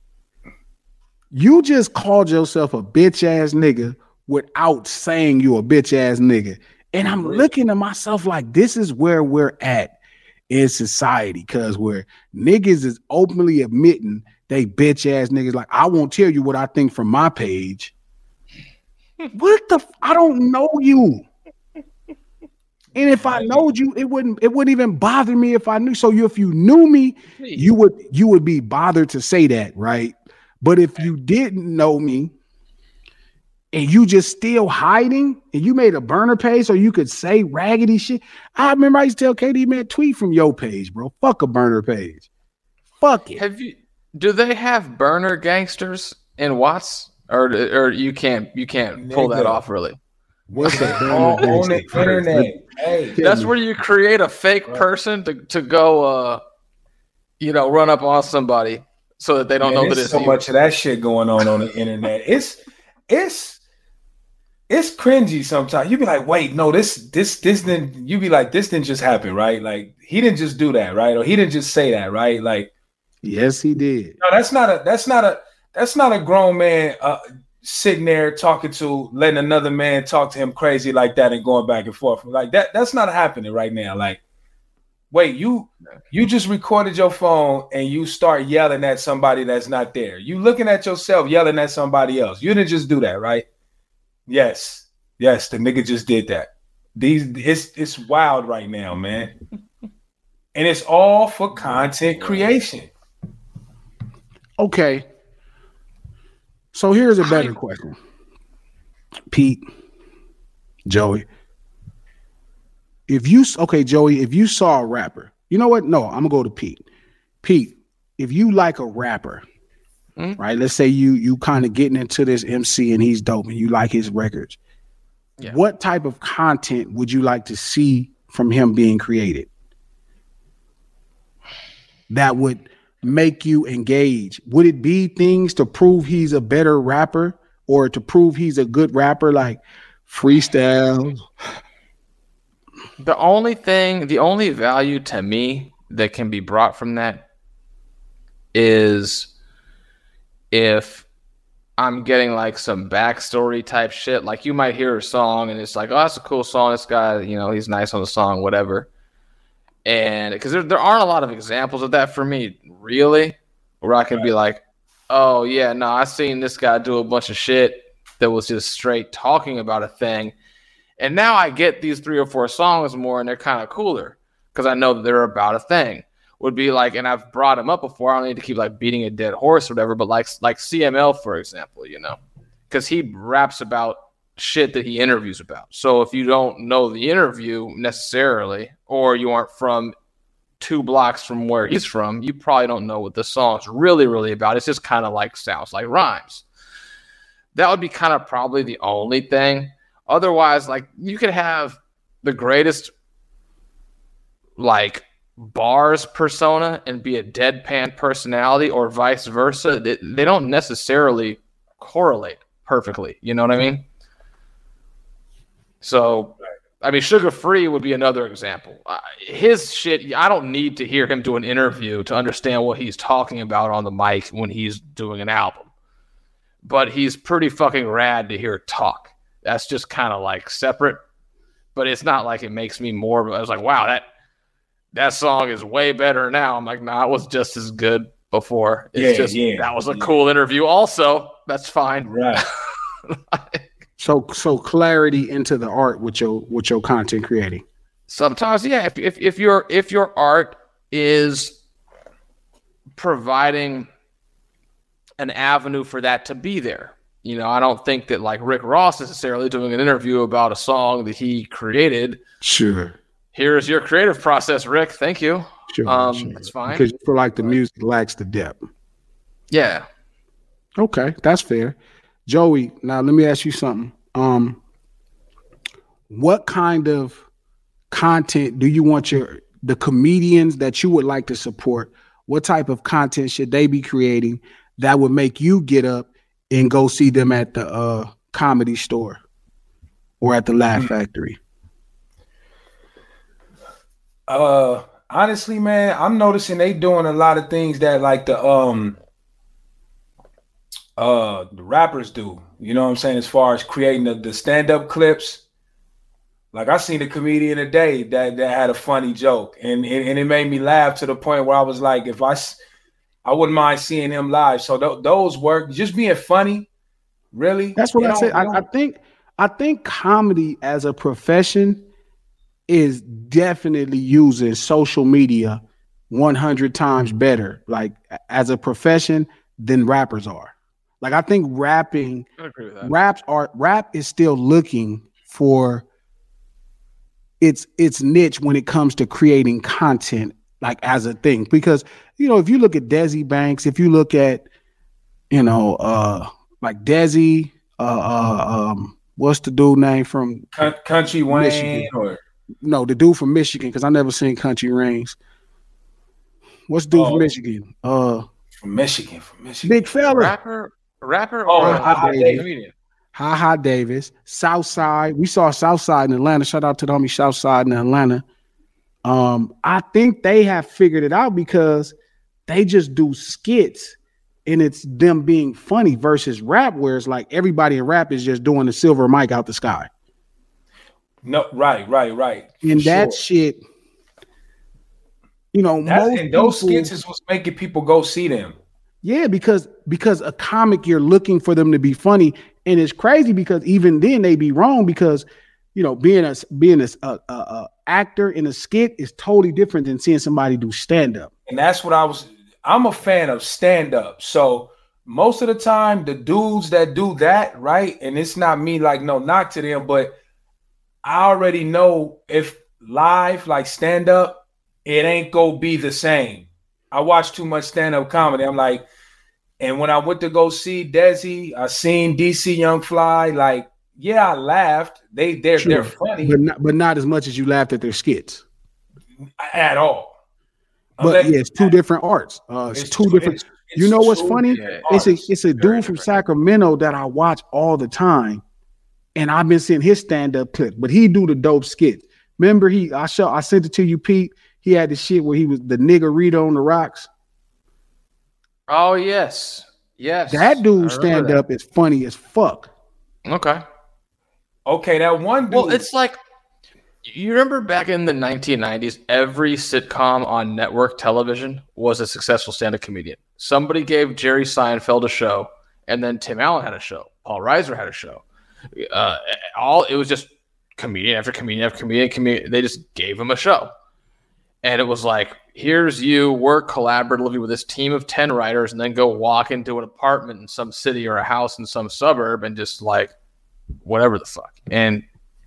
you just called yourself a bitch ass nigga without saying you a bitch ass nigga. And I'm looking at myself like this is where we're at in society, because where niggas is openly admitting they bitch ass niggas. Like, I won't tell you what I think from my page. What the f- I don't know you. And if I knowed you, it wouldn't it wouldn't even bother me if I knew. So you, if you knew me, you would you would be bothered to say that, right? But if you didn't know me and you just still hiding and you made a burner page so you could say raggedy shit. I remember I used to tell Katie, man, tweet from your page, bro. Fuck a burner page. Fuck it. have you? Do they have burner gangsters in Watts, or or you can't you can't pull that Nigga. off really? What's a burner on, on the gangster? internet. Hey, That's where you create a fake person to, to go, uh, you know, run up on somebody so that they don't man, know that there's it's so you. much of that shit going on on the internet. It's it's it's cringy sometimes. You be like, wait, no, this this this didn't. You be like, this didn't just happen, right? Like he didn't just do that, right? Or he didn't just say that, right? Like, yes, he did. No, that's not a that's not a that's not a grown man uh, sitting there talking to letting another man talk to him crazy like that and going back and forth like that. That's not happening right now. Like, wait, you you just recorded your phone and you start yelling at somebody that's not there. You looking at yourself yelling at somebody else. You didn't just do that, right? Yes, yes, the nigga just did that. These it's it's wild right now, man. And it's all for content creation. Okay. So here's a better question. Pete, Joey. If you okay, Joey, if you saw a rapper, you know what? No, I'm gonna go to Pete. Pete, if you like a rapper, mm-hmm. right? Let's say you you kind of getting into this M C and he's dope and you like his records. Yeah. What type of content would you like to see from him being created that would make you engage? Would it be things to prove he's a better rapper or to prove he's a good rapper, like freestyle? The only thing, the only value to me that can be brought from that is if I'm getting like some backstory type shit. Like you might hear a song and it's like, oh, that's a cool song. This guy, you know, he's nice on the song, whatever. And because there, there aren't a lot of examples of that for me, really, where I can be like, oh, yeah, no, I seen this guy do a bunch of shit that was just straight talking about a thing. And now I get these three or four songs more and they're kind of cooler because I know that they're about a thing. Would be like, and I've brought him up before. I don't need to keep like beating a dead horse or whatever, but like like C M L, for example, you know, because he raps about shit that he interviews about. So if you don't know the interview necessarily, or you aren't from two blocks from where he's from, you probably don't know what the song's really, really about. It's just kind of like sounds like rhymes. That would be kind of probably the only thing. Otherwise, like you could have the greatest like bars persona and be a deadpan personality or vice versa. They, they don't necessarily correlate perfectly. You know what I mean? So, I mean, Sugar Free would be another example. Uh, his shit, I don't need to hear him do an interview to understand what he's talking about on the mic when he's doing an album. But he's pretty fucking rad to hear talk. That's just kind of like separate. But it's not like it makes me more. I was like, wow, that that song is way better now. I'm like, nah, it was just as good before. It's yeah, just yeah, that was a yeah. cool interview also. That's fine. Right. So so clarity into the art with your with your content creating. Sometimes, yeah. If if if your if your art is providing an avenue for that to be there, you know, I don't think that like Rick Ross necessarily doing an interview about a song that he created. Sure. Here's your creative process, Rick. Thank you. Sure. Um, sure. That's fine. Because you feel like the music lacks the depth. Yeah. Okay, that's fair. Joey, now let me ask you something. Um, what kind of content do you want your the comedians that you would like to support? What type of content should they be creating that would make you get up and go see them at the uh, Comedy Store or at the Laugh Factory? Uh, honestly, man, I'm noticing they doing a lot of things that like the um uh the rappers do. You know what I'm saying? As far as creating the, the stand-up clips. Like I seen a comedian today that, that had a funny joke and, and, and it made me laugh to the point where I was like, if I, I wouldn't mind seeing him live. So th- those work. Just being funny, really. That's what you I know, said. I, I think I think comedy as a profession is definitely using social media one hundred times better, like as a profession, than rappers are. Like I think rapping, I agree with that. raps are rap is still looking for its its niche when it comes to creating content, like as a thing. Because you know, if you look at Desi Banks, if you look at you know, uh, like Desi, uh, uh, um, what's the dude name from Country Wayne? Michigan? Or no, the dude from Michigan, because I never seen Country Reigns. What's the dude Oh. from Michigan? Uh, from Michigan, from Michigan. big fella, Rapper, rapper, Oh, or Hot a Dave. comedian? Ha Ha Davis, Southside. We saw Southside in Atlanta. Shout out to the homie Southside in Atlanta. Um, I think they have figured it out because they just do skits and it's them being funny versus rap, where it's like everybody in rap is just doing the silver mic out the sky. No, right, right, right. And For that sure. shit, you know, That's, most and those people, skits is what's making people go see them. Yeah, because because a comic, you're looking for them to be funny, and it's crazy because even then they be wrong because you know being a being a, a, a, a actor in a skit is totally different than seeing somebody do stand up. And that's what I was. I'm a fan of stand up. So most of the time, the dudes that do that, right, and it's not me like no knock to them, but I already know if live like stand up, it ain't gonna be the same. I watch too much stand up comedy. I'm like. And when I went to go see Desi, I seen D C Young Fly. Like, yeah, I laughed. They they're Sure. they're funny, But not, but not as much as you laughed at their skits. at all. But Unless- yeah, it's two different arts. Uh, it's, It's two two- different. it's- you it's know what's two funny? different It's a arts. it's a Very dude from different. Sacramento that I watch all the time, and I've been seeing his stand up clips. But he do the dope skits. Remember, he I show I sent it to you, Pete. He had the shit where he was the niggerito on the rocks. Oh yes, yes. That I dude remember stand that. up is funny as fuck. Okay. Okay, that one dude. Well, it's like you remember back in the nineteen nineties, every sitcom on network television was a successful stand-up comedian. Somebody gave Jerry Seinfeld a show, and then Tim Allen had a show. Paul Reiser had a show. Uh, all it was just comedian after comedian after comedian. comedian. They just gave him a show, and it was like, here's you work collaboratively with this team of ten writers, and then go walk into an apartment in some city or a house in some suburb, and just like whatever the fuck. And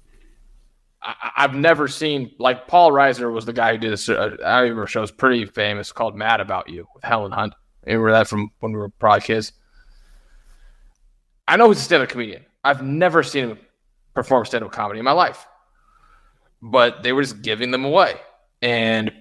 I, I've never seen, like, Paul Reiser was the guy who did this. Uh, I remember a show was pretty famous called Mad About You with Helen Hunt. Remember that from when we were probably kids? I know he's a stand-up comedian. I've never seen him perform stand-up comedy in my life. But they were just giving them away. And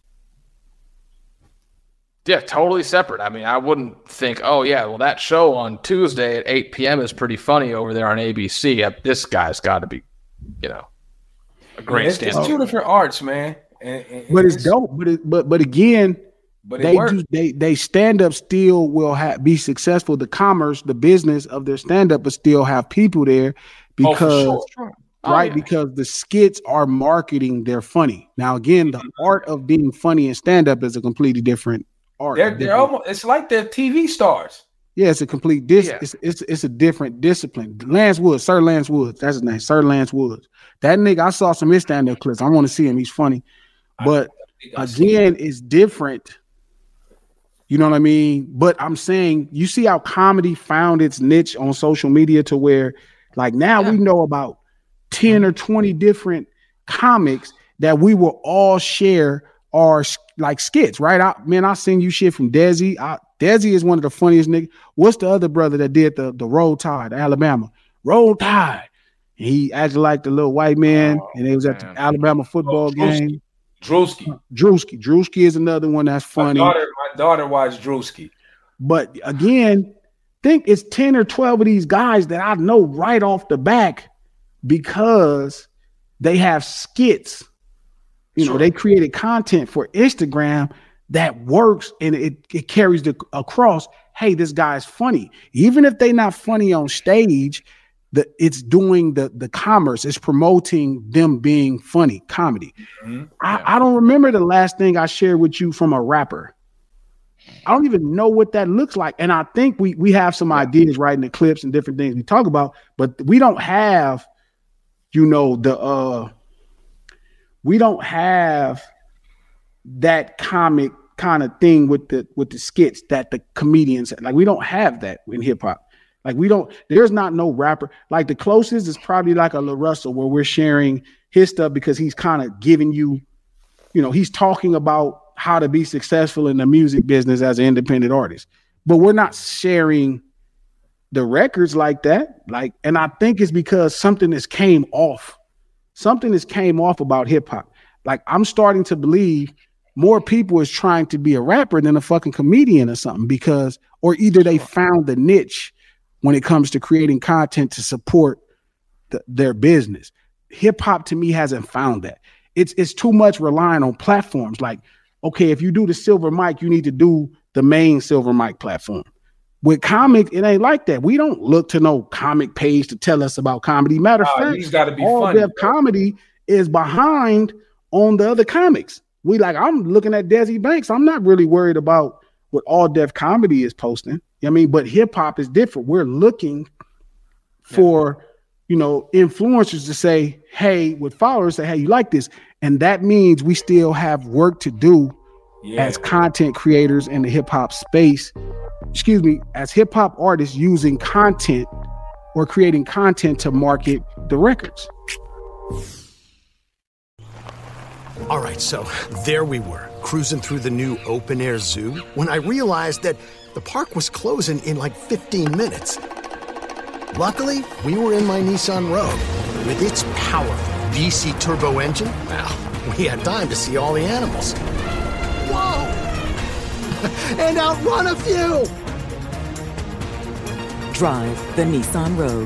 yeah, totally separate. I mean, I wouldn't think, oh, yeah, well, that show on Tuesday at eight p.m. is pretty funny over there on A B C. Uh, this guy's got to be, you know, a great it's, it's stand-up. two different arts, man. And, and But it's dope. But it, but but again, But it they worked. do they they stand up still will have be successful. The commerce, the business of their stand up, but still have people there Oh, for because sure. Oh, right yeah. because the skits are marketing. They're funny. Now again, the art of being funny in stand up is a completely different art. They're, a they're different- almost, it's like they're T V stars. yeah, it's a complete dis. Yeah. It's, it's it's a different discipline. Lance Woods, Sir Lance Woods, that's his name, Sir Lance Woods. That nigga, I saw some of his stand up clips. I want to see him. He's funny, but again, it's different. You know what I mean? But I'm saying, you see how comedy found its niche on social media to where, like, now we know about ten or twenty different comics that we will all share our like skits, right? I, man, I seen you shit from Desi. I, Desi is one of the funniest niggas. What's the other brother that did the, the Roll Tide, Alabama? Roll Tide. And he acted like the little white man, Oh, and it was at the man. Alabama football Oh, Drewski. game. Drewski. Drewski. Drewski is another one that's My funny. daughter, my daughter watched Drewski. But again, think it's ten or twelve of these guys that I know right off the back because they have skits. You know, Sure. they created content for Instagram that works and it, it carries the across. Hey, this guy's funny. Even if they're not funny on stage, the it's doing the the commerce, it's promoting them being funny, comedy. Mhm. I, I don't remember the last thing I shared with you from a rapper. I don't even know what that looks like. And I think we we have some ideas, right, in the clips and different things we talk about, but we don't have, you know, the uh we don't have that comic kind of thing with the with the skits that the comedians like. We don't have that in hip hop. Like we don't, there's not no rapper. Like the closest is probably like a La Russell where we're sharing his stuff because he's kind of giving you, you know, he's talking about how to be successful in the music business as an independent artist. But we're not sharing the records like that. Like, and I think it's because something has came off. Something has came off about hip hop. Like I'm starting to believe more people is trying to be a rapper than a fucking comedian or something because, or either they found the niche when it comes to creating content to support the, their business. Hip hop to me hasn't found that. It's it's too much relying on platforms. Like, okay, if you do the Silver Mic, you need to do the main Silver Mic platform. With comics, it ain't like that. We don't look to no comic page to tell us about comedy. Matter of Nah, fact, he's gotta be all funny, their bro. comedy is behind on the other comics. We like, I'm looking at Desi Banks. I'm not really worried about what All Def Comedy is posting. You know what I mean, but hip hop is different. We're looking for, yeah. you know, influencers to say, hey, with followers, say, hey, you like this. And that means we still have work to do yeah. as content creators in the hip hop space. Excuse me, as hip hop artists using content or creating content to market the records. All right, so there we were, cruising through the new open-air zoo when I realized that the park was closing in like fifteen minutes. Luckily, we were in my Nissan Rogue. With its powerful V C turbo engine, well, we had time to see all the animals. Whoa! And outrun a few! Drive the Nissan Rogue.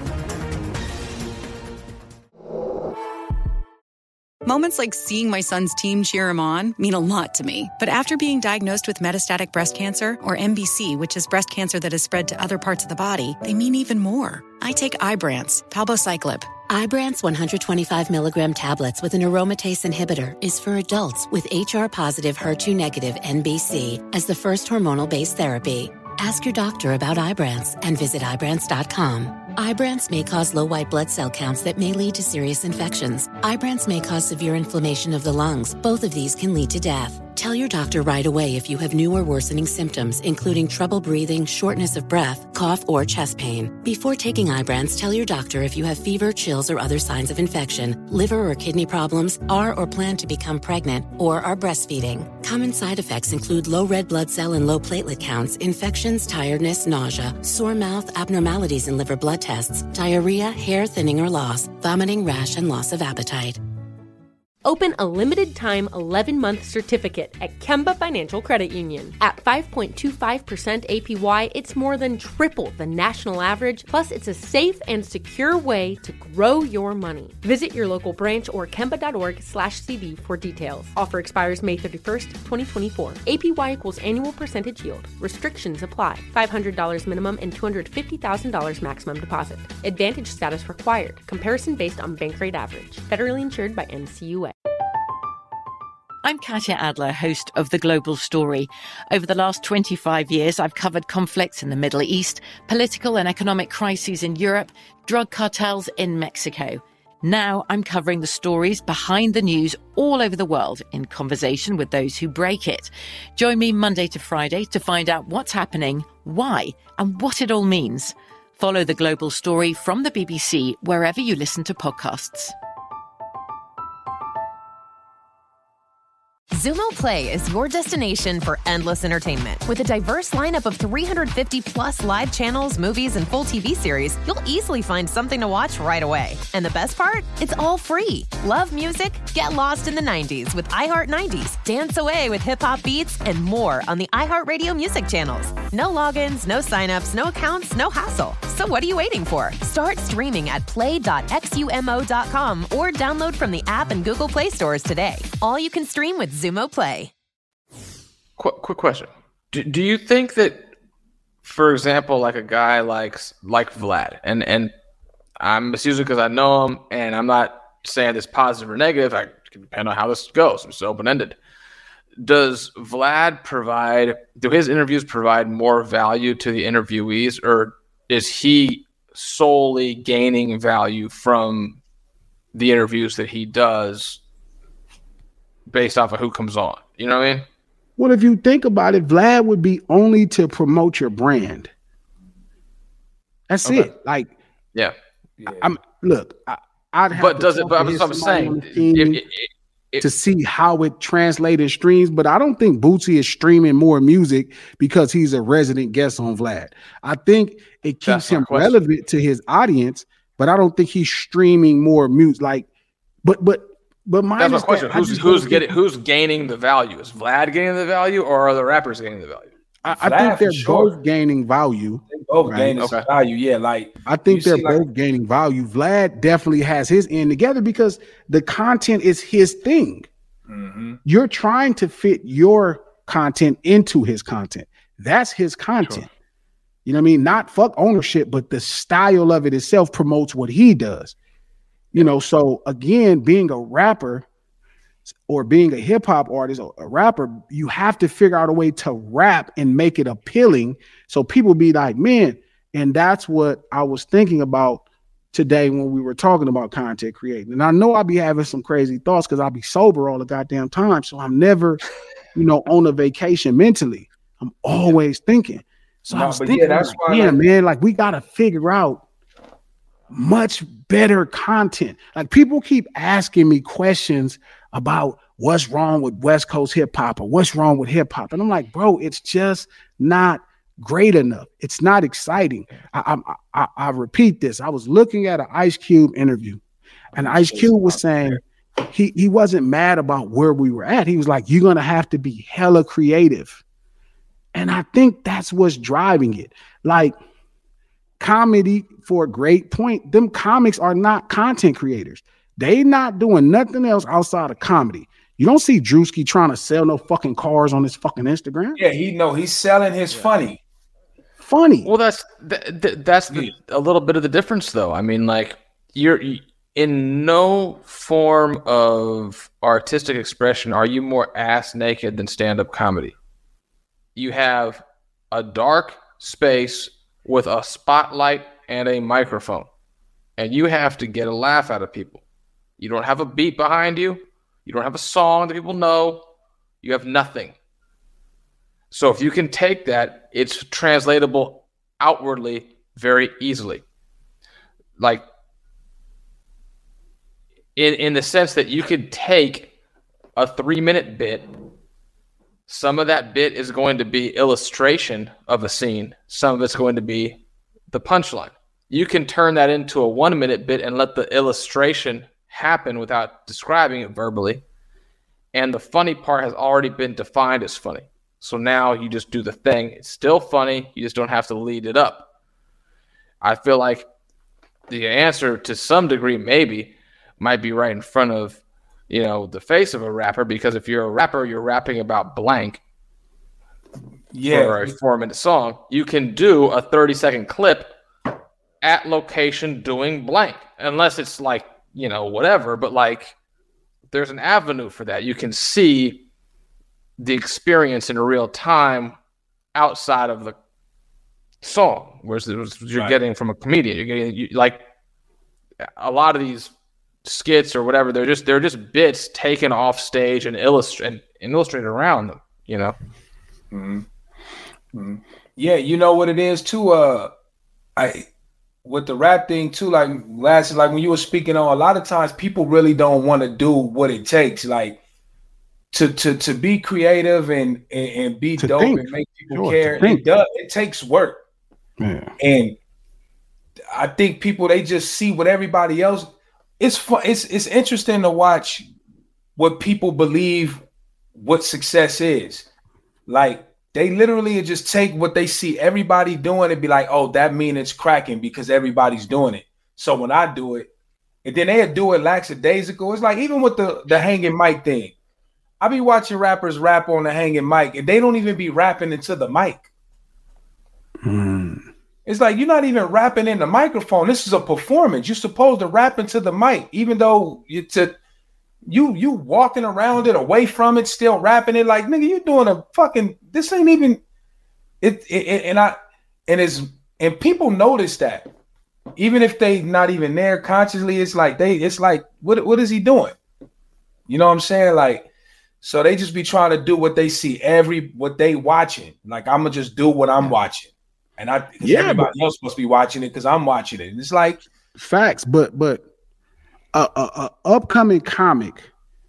Moments like seeing my son's team cheer him on mean a lot to me. But after being diagnosed with metastatic breast cancer, or M B C, which is breast cancer that has spread to other parts of the body, they mean even more. I take Ibrance, palbociclib. Ibrance one hundred twenty-five milligram tablets with an aromatase inhibitor is for adults with H R-positive, H E R two negative N B C as the first hormonal-based therapy. Ask your doctor about Ibrance and visit Ibrance dot com. Ibrance may cause low white blood cell counts that may lead to serious infections. Ibrance may cause severe inflammation of the lungs. Both of these can lead to death. Tell your doctor right away if you have new or worsening symptoms, including trouble breathing, shortness of breath, cough, or chest pain. Before taking Ibrance, tell your doctor if you have fever, chills, or other signs of infection, liver or kidney problems, are or plan to become pregnant, or are breastfeeding. Common side effects include low red blood cell and low platelet counts, infections, tiredness, nausea, sore mouth, abnormalities in liver blood tests, diarrhea, hair thinning or loss, vomiting, rash, and loss of appetite. Open a limited-time eleven-month certificate at Kemba Financial Credit Union. At five point two five percent A P Y, it's more than triple the national average, plus it's a safe and secure way to grow your money. Visit your local branch or kemba.org slash CD for details. Offer expires May thirty-first, twenty twenty-four. A P Y equals annual percentage yield. Restrictions apply. five hundred dollars minimum and two hundred fifty thousand dollars maximum deposit. Advantage status required. Comparison based on bank rate average. Federally insured by N C U A. I'm Katya Adler, host of The Global Story. Over the last twenty-five years, I've covered conflicts in the Middle East, political and economic crises in Europe, drug cartels in Mexico. Now I'm covering the stories behind the news all over the world in conversation with those who break it. Join me Monday to Friday to find out what's happening, why, and what it all means. Follow The Global Story from the B B C wherever you listen to podcasts. Zumo Play is your destination for endless entertainment. With a diverse lineup of three hundred fifty plus live channels, movies, and full T V series, you'll easily find something to watch right away. And the best part? It's all free. Love music? Get lost in the nineties with iHeart nineties, dance away with hip-hop beats, and more on the iHeartRadio music channels. No logins, no signups, no accounts, no hassle. So what are you waiting for? Start streaming at play dot xumo dot com or download from the app and Google Play stores today. All you can stream with Zumo Play. Quick, quick question. Do, do you think that, for example, like a guy like, like Vlad, and, and I'm misusing because I know him, and I'm not saying this positive or negative. I can depend on how this goes. It's open-ended. Does Vlad provide, do his interviews provide more value to the interviewees, or is he solely gaining value from the interviews that he does based off of who comes on? You know what I mean? Well, if you think about it, Vlad would be only to promote your brand. That's okay. it. Like, yeah. I'm look. I, I'd have but to does it? But I'm, I'm saying if, if, if, to see how it translated streams. But I don't think Bootsy is streaming more music because he's a resident guest on Vlad. I think it keeps him question. relevant to his audience. But I don't think he's streaming more music. Like, but but. But my That's my question. Who's who's getting who's gaining the value? Is Vlad gaining the value, or are the rappers gaining the value? I, I think they're sure. both gaining value. They're both right? gaining okay. value. Yeah, like I think they're both like, gaining value. Vlad definitely has his end together because the content is his thing. Mm-hmm. You're trying to fit your content into his content. That's his content. Sure. You know what I mean? Not fuck ownership, but the style of it itself promotes what he does. You know, so again, being a rapper or being a hip hop artist or a rapper, you have to figure out a way to rap and make it appealing. So people be like, man, and that's what I was thinking about today when we were talking about content creating. And I know I'll be having some crazy thoughts because I'll be sober all the goddamn time. So I'm never, you know, on a vacation mentally. I'm always thinking. So no, I was thinking, yeah, that's like, why yeah, like, man, like we got to figure out much better content. Like people keep asking me questions about what's wrong with West Coast hip hop or what's wrong with hip hop. And I'm like, bro, it's just not great enough. It's not exciting. I, I, I, I repeat this. I was looking at an Ice Cube interview and Ice Cube was saying he, he wasn't mad about where we were at. He was like, you're going to have to be hella creative. And I think that's what's driving it. Like comedy, for a great point, them comics are not content creators. They not doing nothing else outside of comedy. You don't see Drewski trying to sell no fucking cars on his fucking Instagram. Yeah, he know he's selling his yeah. funny. Funny. Well, that's th- th- that's the, a little bit of the difference, though. I mean, like you're in no form of artistic expression are you more ass naked than stand-up comedy. You have a dark space with a spotlight and a microphone, and you have to get a laugh out of people. You don't have a beat behind you. You don't have a song that people know. You have nothing. So if you can take that, it's translatable outwardly very easily. Like in, in the sense that you could take a three-minute bit. Some of that bit is going to be illustration of a scene. Some of it's going to be the punchline. You can turn that into a one-minute bit and let the illustration happen without describing it verbally. And the funny part has already been defined as funny. So now you just do the thing. It's still funny. You just don't have to lead it up. I feel like the answer to some degree maybe might be right in front of, you know, the face of a rapper, because if you're a rapper, you're rapping about blank yeah. for a four-minute song. You can do a thirty-second clip at location doing blank, unless it's like, you know, whatever. But like, there's an avenue for that. You can see the experience in real time outside of the song, whereas you're right. getting from a comedian. You're getting you, like a lot of these skits or whatever. They're just they're just bits taken off stage and illustrate and, and illustrated around them. You know. Mm-hmm. Mm-hmm. Yeah, you know what it is too. Uh, I. With the rap thing too, like last, like when you were speaking on, a lot of times people really don't want to do what it takes, like to to to be creative and and, and be to dope think. and make people sure, care. It does. It takes work, yeah. And I think people, they just see what everybody else. It's fun. It's it's interesting to watch what people believe what success is. Like, they literally just take what they see everybody doing and be like, oh, that means it's cracking because everybody's doing it. So when I do it, and then they'll do it lackadaisical. It's like, even with the, the hanging mic thing, I be watching rappers rap on the hanging mic and they don't even be rapping into the mic. Mm. It's like, you're not even rapping in the microphone. This is a performance. You're supposed to rap into the mic, even though you to you you walking around it, away from it, still rapping it. Like, nigga, you doing a fucking, this ain't even it, it, it and I and it's and people notice that. Even if they not even there consciously, it's like they it's like, what what is he doing? You know what I'm saying? Like, so they just be trying to do what they see, every what they watching. Like, I'm gonna just do what I'm watching. And I yeah, everybody but, else supposed to be watching it because I'm watching it. And it's like facts, but but a, a, a upcoming comic,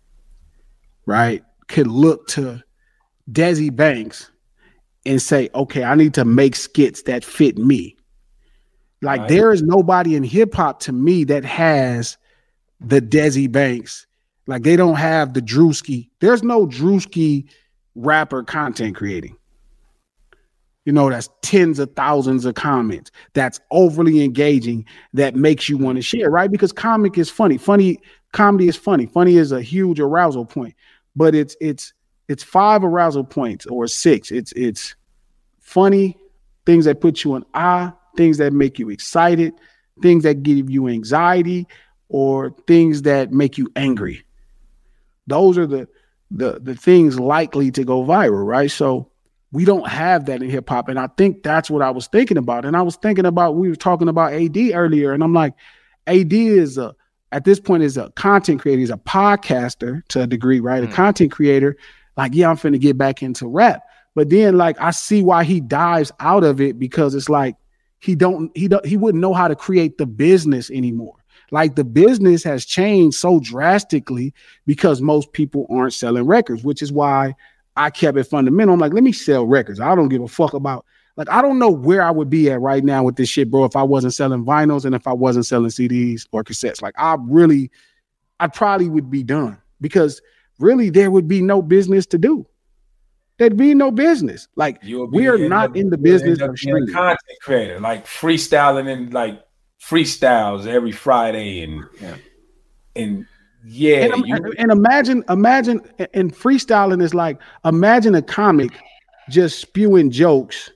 right, could look to Desi Banks and say, okay, I need to make skits that fit me. Like, right. There is nobody in hip hop to me that has the Desi Banks. Like, they don't have the Drewski. There's no Drewski rapper content creating. You know, that's tens of thousands of comments. That's overly engaging. That makes you want to share, right? Because comic is funny. Funny comedy is funny. Funny is a huge arousal point, but it's it's it's five arousal points or six. It's it's funny, things that put you in awe, things that make you excited, things that give you anxiety, or things that make you angry. Those are the the the things likely to go viral, right? So we don't have that in hip hop. And I think that's what I was thinking about. And I was thinking about, we were talking about A D earlier. And I'm like, A D is a, at this point is a content creator. He's a podcaster to a degree, right? Mm. A content creator. Like, yeah, I'm finna get back into rap. But then like, I see why he dives out of it, because it's like, he don't, he don't, he wouldn't know how to create the business anymore. Like the business has changed so drastically because most people aren't selling records, which is why I kept it fundamental. I'm like, let me sell records. I don't give a fuck about, like, I don't know where I would be at right now with this shit, bro, if I wasn't selling vinyls and if I wasn't selling C Ds or cassettes. Like, I really, I probably would be done, because really there would be no business to do. There'd be no business. Like, we are not up, in the business of streaming. Content creator, like freestyling and like freestyles every Friday and, yeah. and, Yeah, and, you, and imagine, imagine, and freestyling is like, imagine a comic just spewing jokes,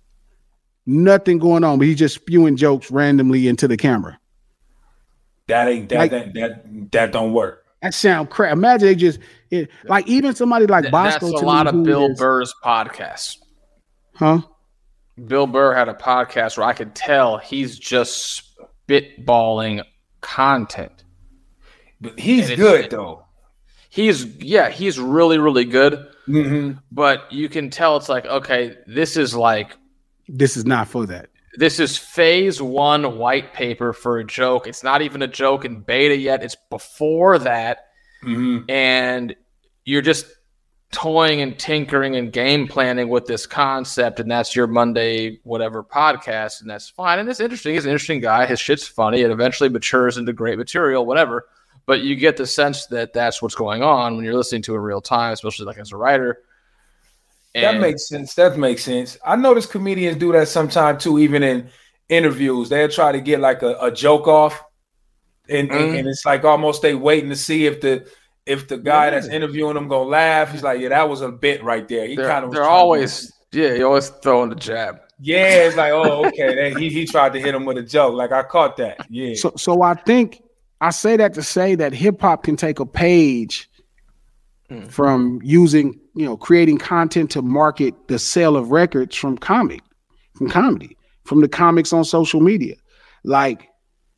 nothing going on, but he's just spewing jokes randomly into the camera. That ain't that like, that, that that don't work. That sound crap. Imagine they just it, like even somebody like Bosco. That's a lot of Bill is, Burr's podcasts. Huh? Bill Burr had a podcast where I could tell he's just spitballing content. But he's good though. He's yeah, he's really really good. Mm-hmm. But you can tell it's like, okay, this is like this is not for that. This is phase one white paper for a joke. It's not even a joke in beta yet. It's before that, mm-hmm. and you're just toying and tinkering and game planning with this concept, and that's your Monday whatever podcast, and that's fine. And it's interesting. He's an interesting guy. His shit's funny. It eventually matures into great material, whatever. But you get the sense that that's what's going on when you're listening to it in real time, especially like as a writer. And that makes sense. That makes sense. I notice comedians do that sometimes too, even in interviews. They'll try to get like a, a joke off, and, mm-hmm. and and it's like almost they waiting to see if the if the guy yeah. that's interviewing them gonna laugh. He's like, yeah, that was a bit right there. He kind of they're always to... yeah, he always throwing the jab. Yeah, it's like, oh, okay. he he tried to hit him with a joke. Like I caught that. Yeah. So so I think. I say that to say that hip hop can take a page mm. from using, you know, creating content to market the sale of records from comic, from comedy, from the comics on social media. Like,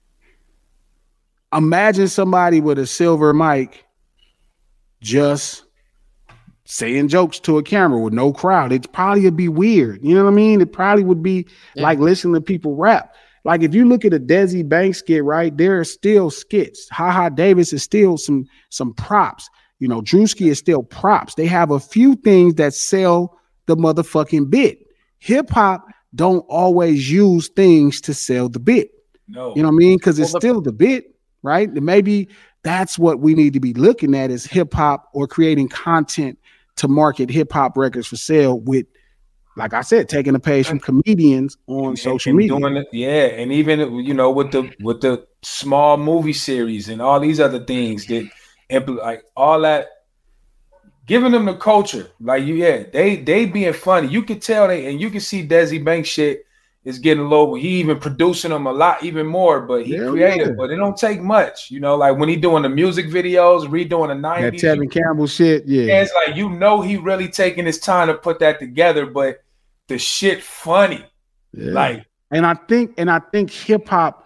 imagine somebody with a silver mic just saying jokes to a camera with no crowd. It probably would be weird. You know what I mean? It probably would be yeah. like listening to people rap. Like if you look at a Desi Banks skit, right, there are still skits. HaHa Davis is still some some props. You know, Drewski is still props. They have a few things that sell the motherfucking bit. Hip hop don't always use things to sell the bit. No, you know what I mean? Because it's well, the, still the bit, right? And maybe that's what we need to be looking at is hip hop or creating content to market hip hop records for sale with. Like I said, taking a page from comedians on and, social and media. Doing it, yeah, and even you know with the with the small movie series and all these other things that like all that, giving them the culture. Like you, yeah, they they being funny. You can tell they and you can see Desi Banks shit is getting low. He even producing them a lot, even more. But he yeah, creative, yeah. but it don't take much. You know, like when he doing the music videos, redoing the nineties, that Tevin Campbell shit. Yeah. yeah, it's like you know he really taking his time to put that together, but. The shit funny, yeah. like, and I think, and I think hip hop.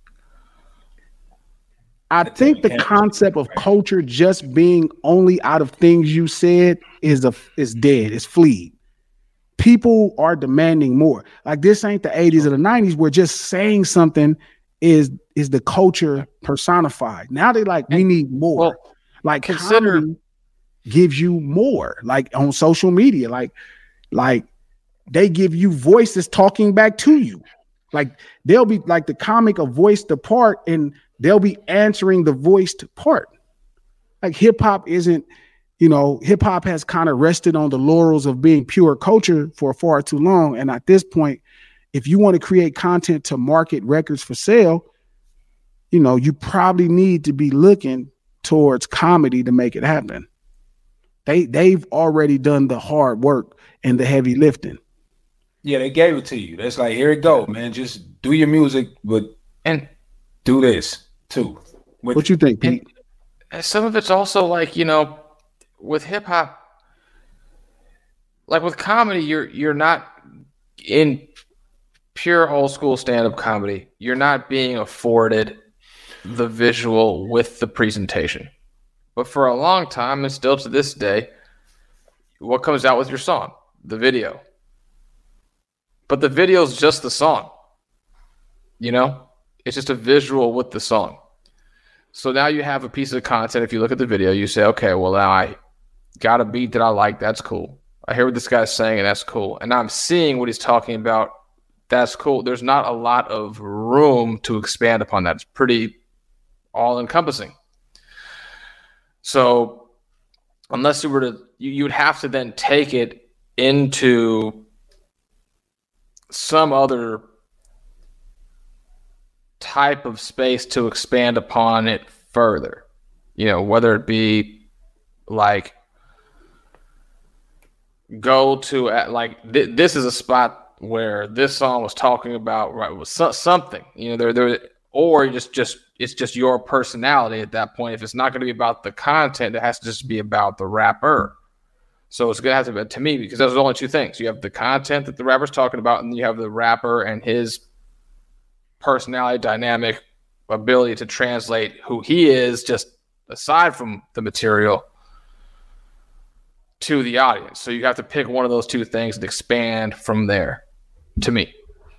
I think the concept of culture just being only out of things you said is a is dead. It's fleed. People are demanding more. Like this ain't the eighties or the nineties where just saying something is is the culture personified. Now they like we need more. Well, like consider gives you more. Like on social media, like like. They give you voices talking back to you. Like they'll be like the comic a voiced the part and they'll be answering the voiced part. Like hip hop isn't you know, hip hop has kind of rested on the laurels of being pure culture for far too long. And at this point, if you want to create content to market records for sale, you know, you probably need to be looking towards comedy to make it happen. They they've already done the hard work and the heavy lifting. Yeah, they gave it to you. That's like, here it go, man. Just do your music, but and do this too. With, what you think, Pete? And some of it's also like, you know, with hip hop, like with comedy, you're you're not in pure old school stand-up comedy. You're not being afforded the visual with the presentation. But for a long time, and still to this day, what comes out with your song? The video. But the video is just the song. You know? It's just a visual with the song. So now you have a piece of content. If you look at the video, you say, okay, well, now I got a beat that I like. That's cool. I hear what this guy's saying, and that's cool. And I'm seeing what he's talking about. That's cool. There's not a lot of room to expand upon that. It's pretty all-encompassing. So unless you were to, you, you would have to then take it into some other type of space to expand upon it further. You know, whether it be like go to at like th- this is a spot where this song was talking about right was so- something. You know, there there or just just it's just your personality at that point. If it's not going to be about the content, it has to just be about the rapper. So it's going to have to be, to me, because those are only two things. You have the content that the rapper's talking about, and you have the rapper and his personality, dynamic, ability to translate who he is, just aside from the material, to the audience. So you have to pick one of those two things and expand from there, to me.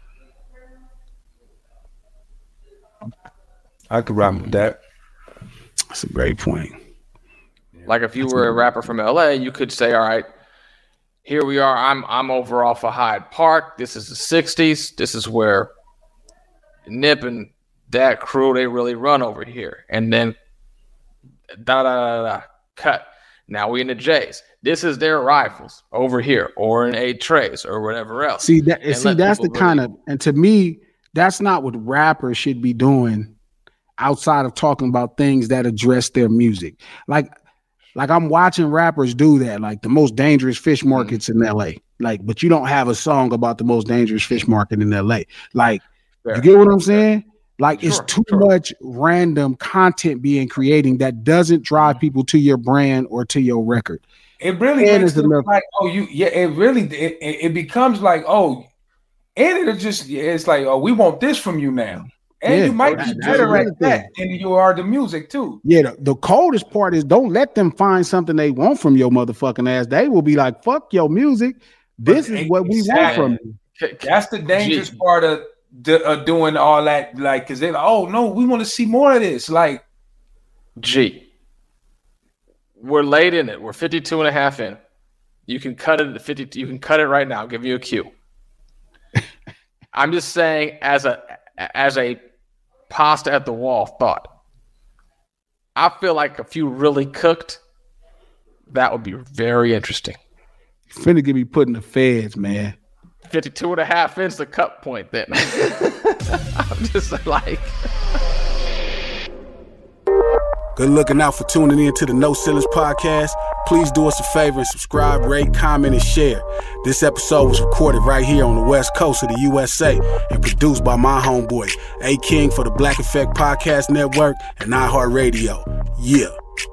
I could rhyme with that. That's a great point. Like if you were a rapper from L A, you could say, all right, here we are. I'm I'm over off of Hyde Park. This is the sixties. This is where Nip and that crew, they really run over here. And then da da da da cut. Now we in the J's. This is their rifles over here, or in eight trays, or whatever else. See that? And see, that's the really... kind of, and to me, that's not what rappers should be doing outside of talking about things that address their music. Like, like I'm watching rappers do that, like the most dangerous fish markets mm-hmm. in L A. Like, but you don't have a song about the most dangerous fish market in L A. Like, Fair. You get what I'm saying? Like, sure, it's too sure. much random content being creating that doesn't drive people to your brand or to your record. It really and makes it look like, oh, you, yeah, it really, it, it becomes like, oh, and it just, it's like, oh, we want this from you now. And yeah, you might be better at that than you are the music too. Yeah, the, the coldest part is don't let them find something they want from your motherfucking ass. They will be like, fuck your music. This but is what we want from you. That's the dangerous G. part of, the, of doing all that. Like, because they're like, oh, no, we want to see more of this. Like, G. We're late in it. We're fifty-two and a half in. You can cut it at fifty. You can cut it right now. I'll give you a cue. I'm just saying as a as a pasta at the wall thought. I feel like if you really cooked, that would be very interesting. Finna get me put in the feds, man. fifty-two and a half inch the cut point then. I'm just like... Good looking out for tuning in to the No Ceilings Podcast. Please do us a favor and subscribe, rate, comment, and share. This episode was recorded right here on the west coast of the U S A and produced by my homeboy, A King, for the Black Effect Podcast Network and iHeartRadio. Yeah.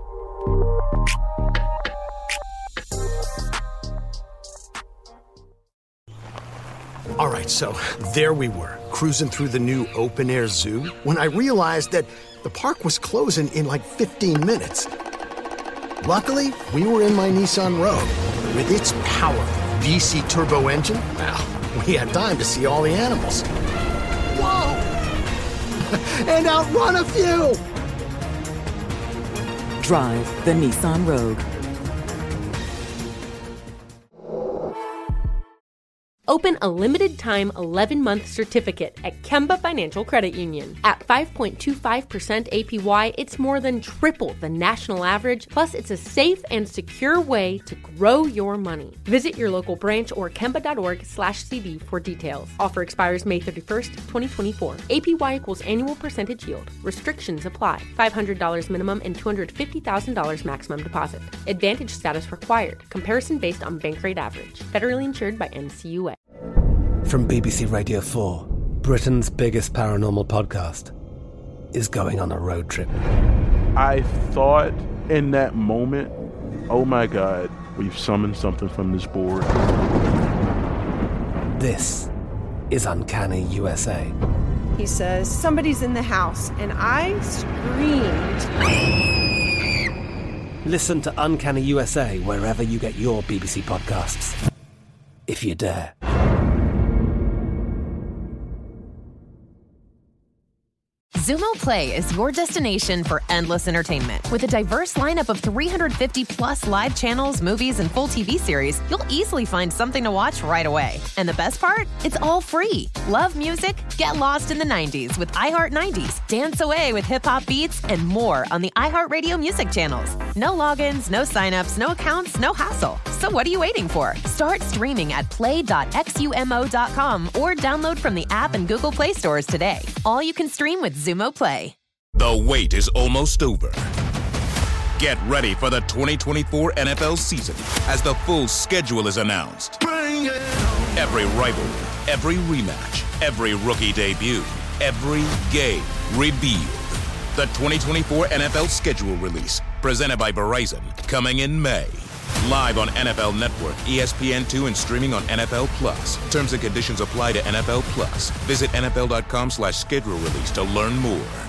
All right, so there we were, cruising through the new open-air zoo when I realized that the park was closing in like fifteen minutes. Luckily, we were in my Nissan Rogue. With its powerful V C turbo engine, well, we had time to see all the animals. Whoa! And outrun a few! Drive the Nissan Rogue. Open a limited-time eleven-month certificate at Kemba Financial Credit Union. At five point two five percent A P Y, it's more than triple the national average, plus it's a safe and secure way to grow your money. Visit your local branch or kemba.org slash CD for details. Offer expires May thirty-first, twenty twenty-four. A P Y equals annual percentage yield. Restrictions apply. five hundred dollars minimum and two hundred fifty thousand dollars maximum deposit. Advantage status required. Comparison based on bank rate average. Federally insured by N C U A. From B B C Radio four, Britain's biggest paranormal podcast is going on a road trip. I thought in that moment, oh my God, we've summoned something from this board. This is Uncanny U S A. He says, somebody's in the house, and I screamed. Listen to Uncanny U S A wherever you get your B B C podcasts, if you dare. Xumo Play is your destination for endless entertainment. With a diverse lineup of three hundred fifty plus live channels, movies, and full T V series, you'll easily find something to watch right away. And the best part? It's all free. Love music? Get lost in the nineties with iHeart nineties, dance away with hip-hop beats, and more on the iHeartRadio music channels. No logins, no signups, no accounts, no hassle. So what are you waiting for? Start streaming at play dot xumo dot com or download from the app and Google Play stores today. All you can stream with Xumo Play. The wait is almost over. Get ready for the twenty twenty-four N F L season as the full schedule is announced. Every rivalry, every rematch, every rookie debut, every game revealed. The twenty twenty-four N F L schedule release, presented by Verizon, coming in May. Live on N F L Network, E S P N two, and streaming on N F L Plus. Terms and conditions apply to N F L Plus. Visit N F L dot com slash schedule release to learn more.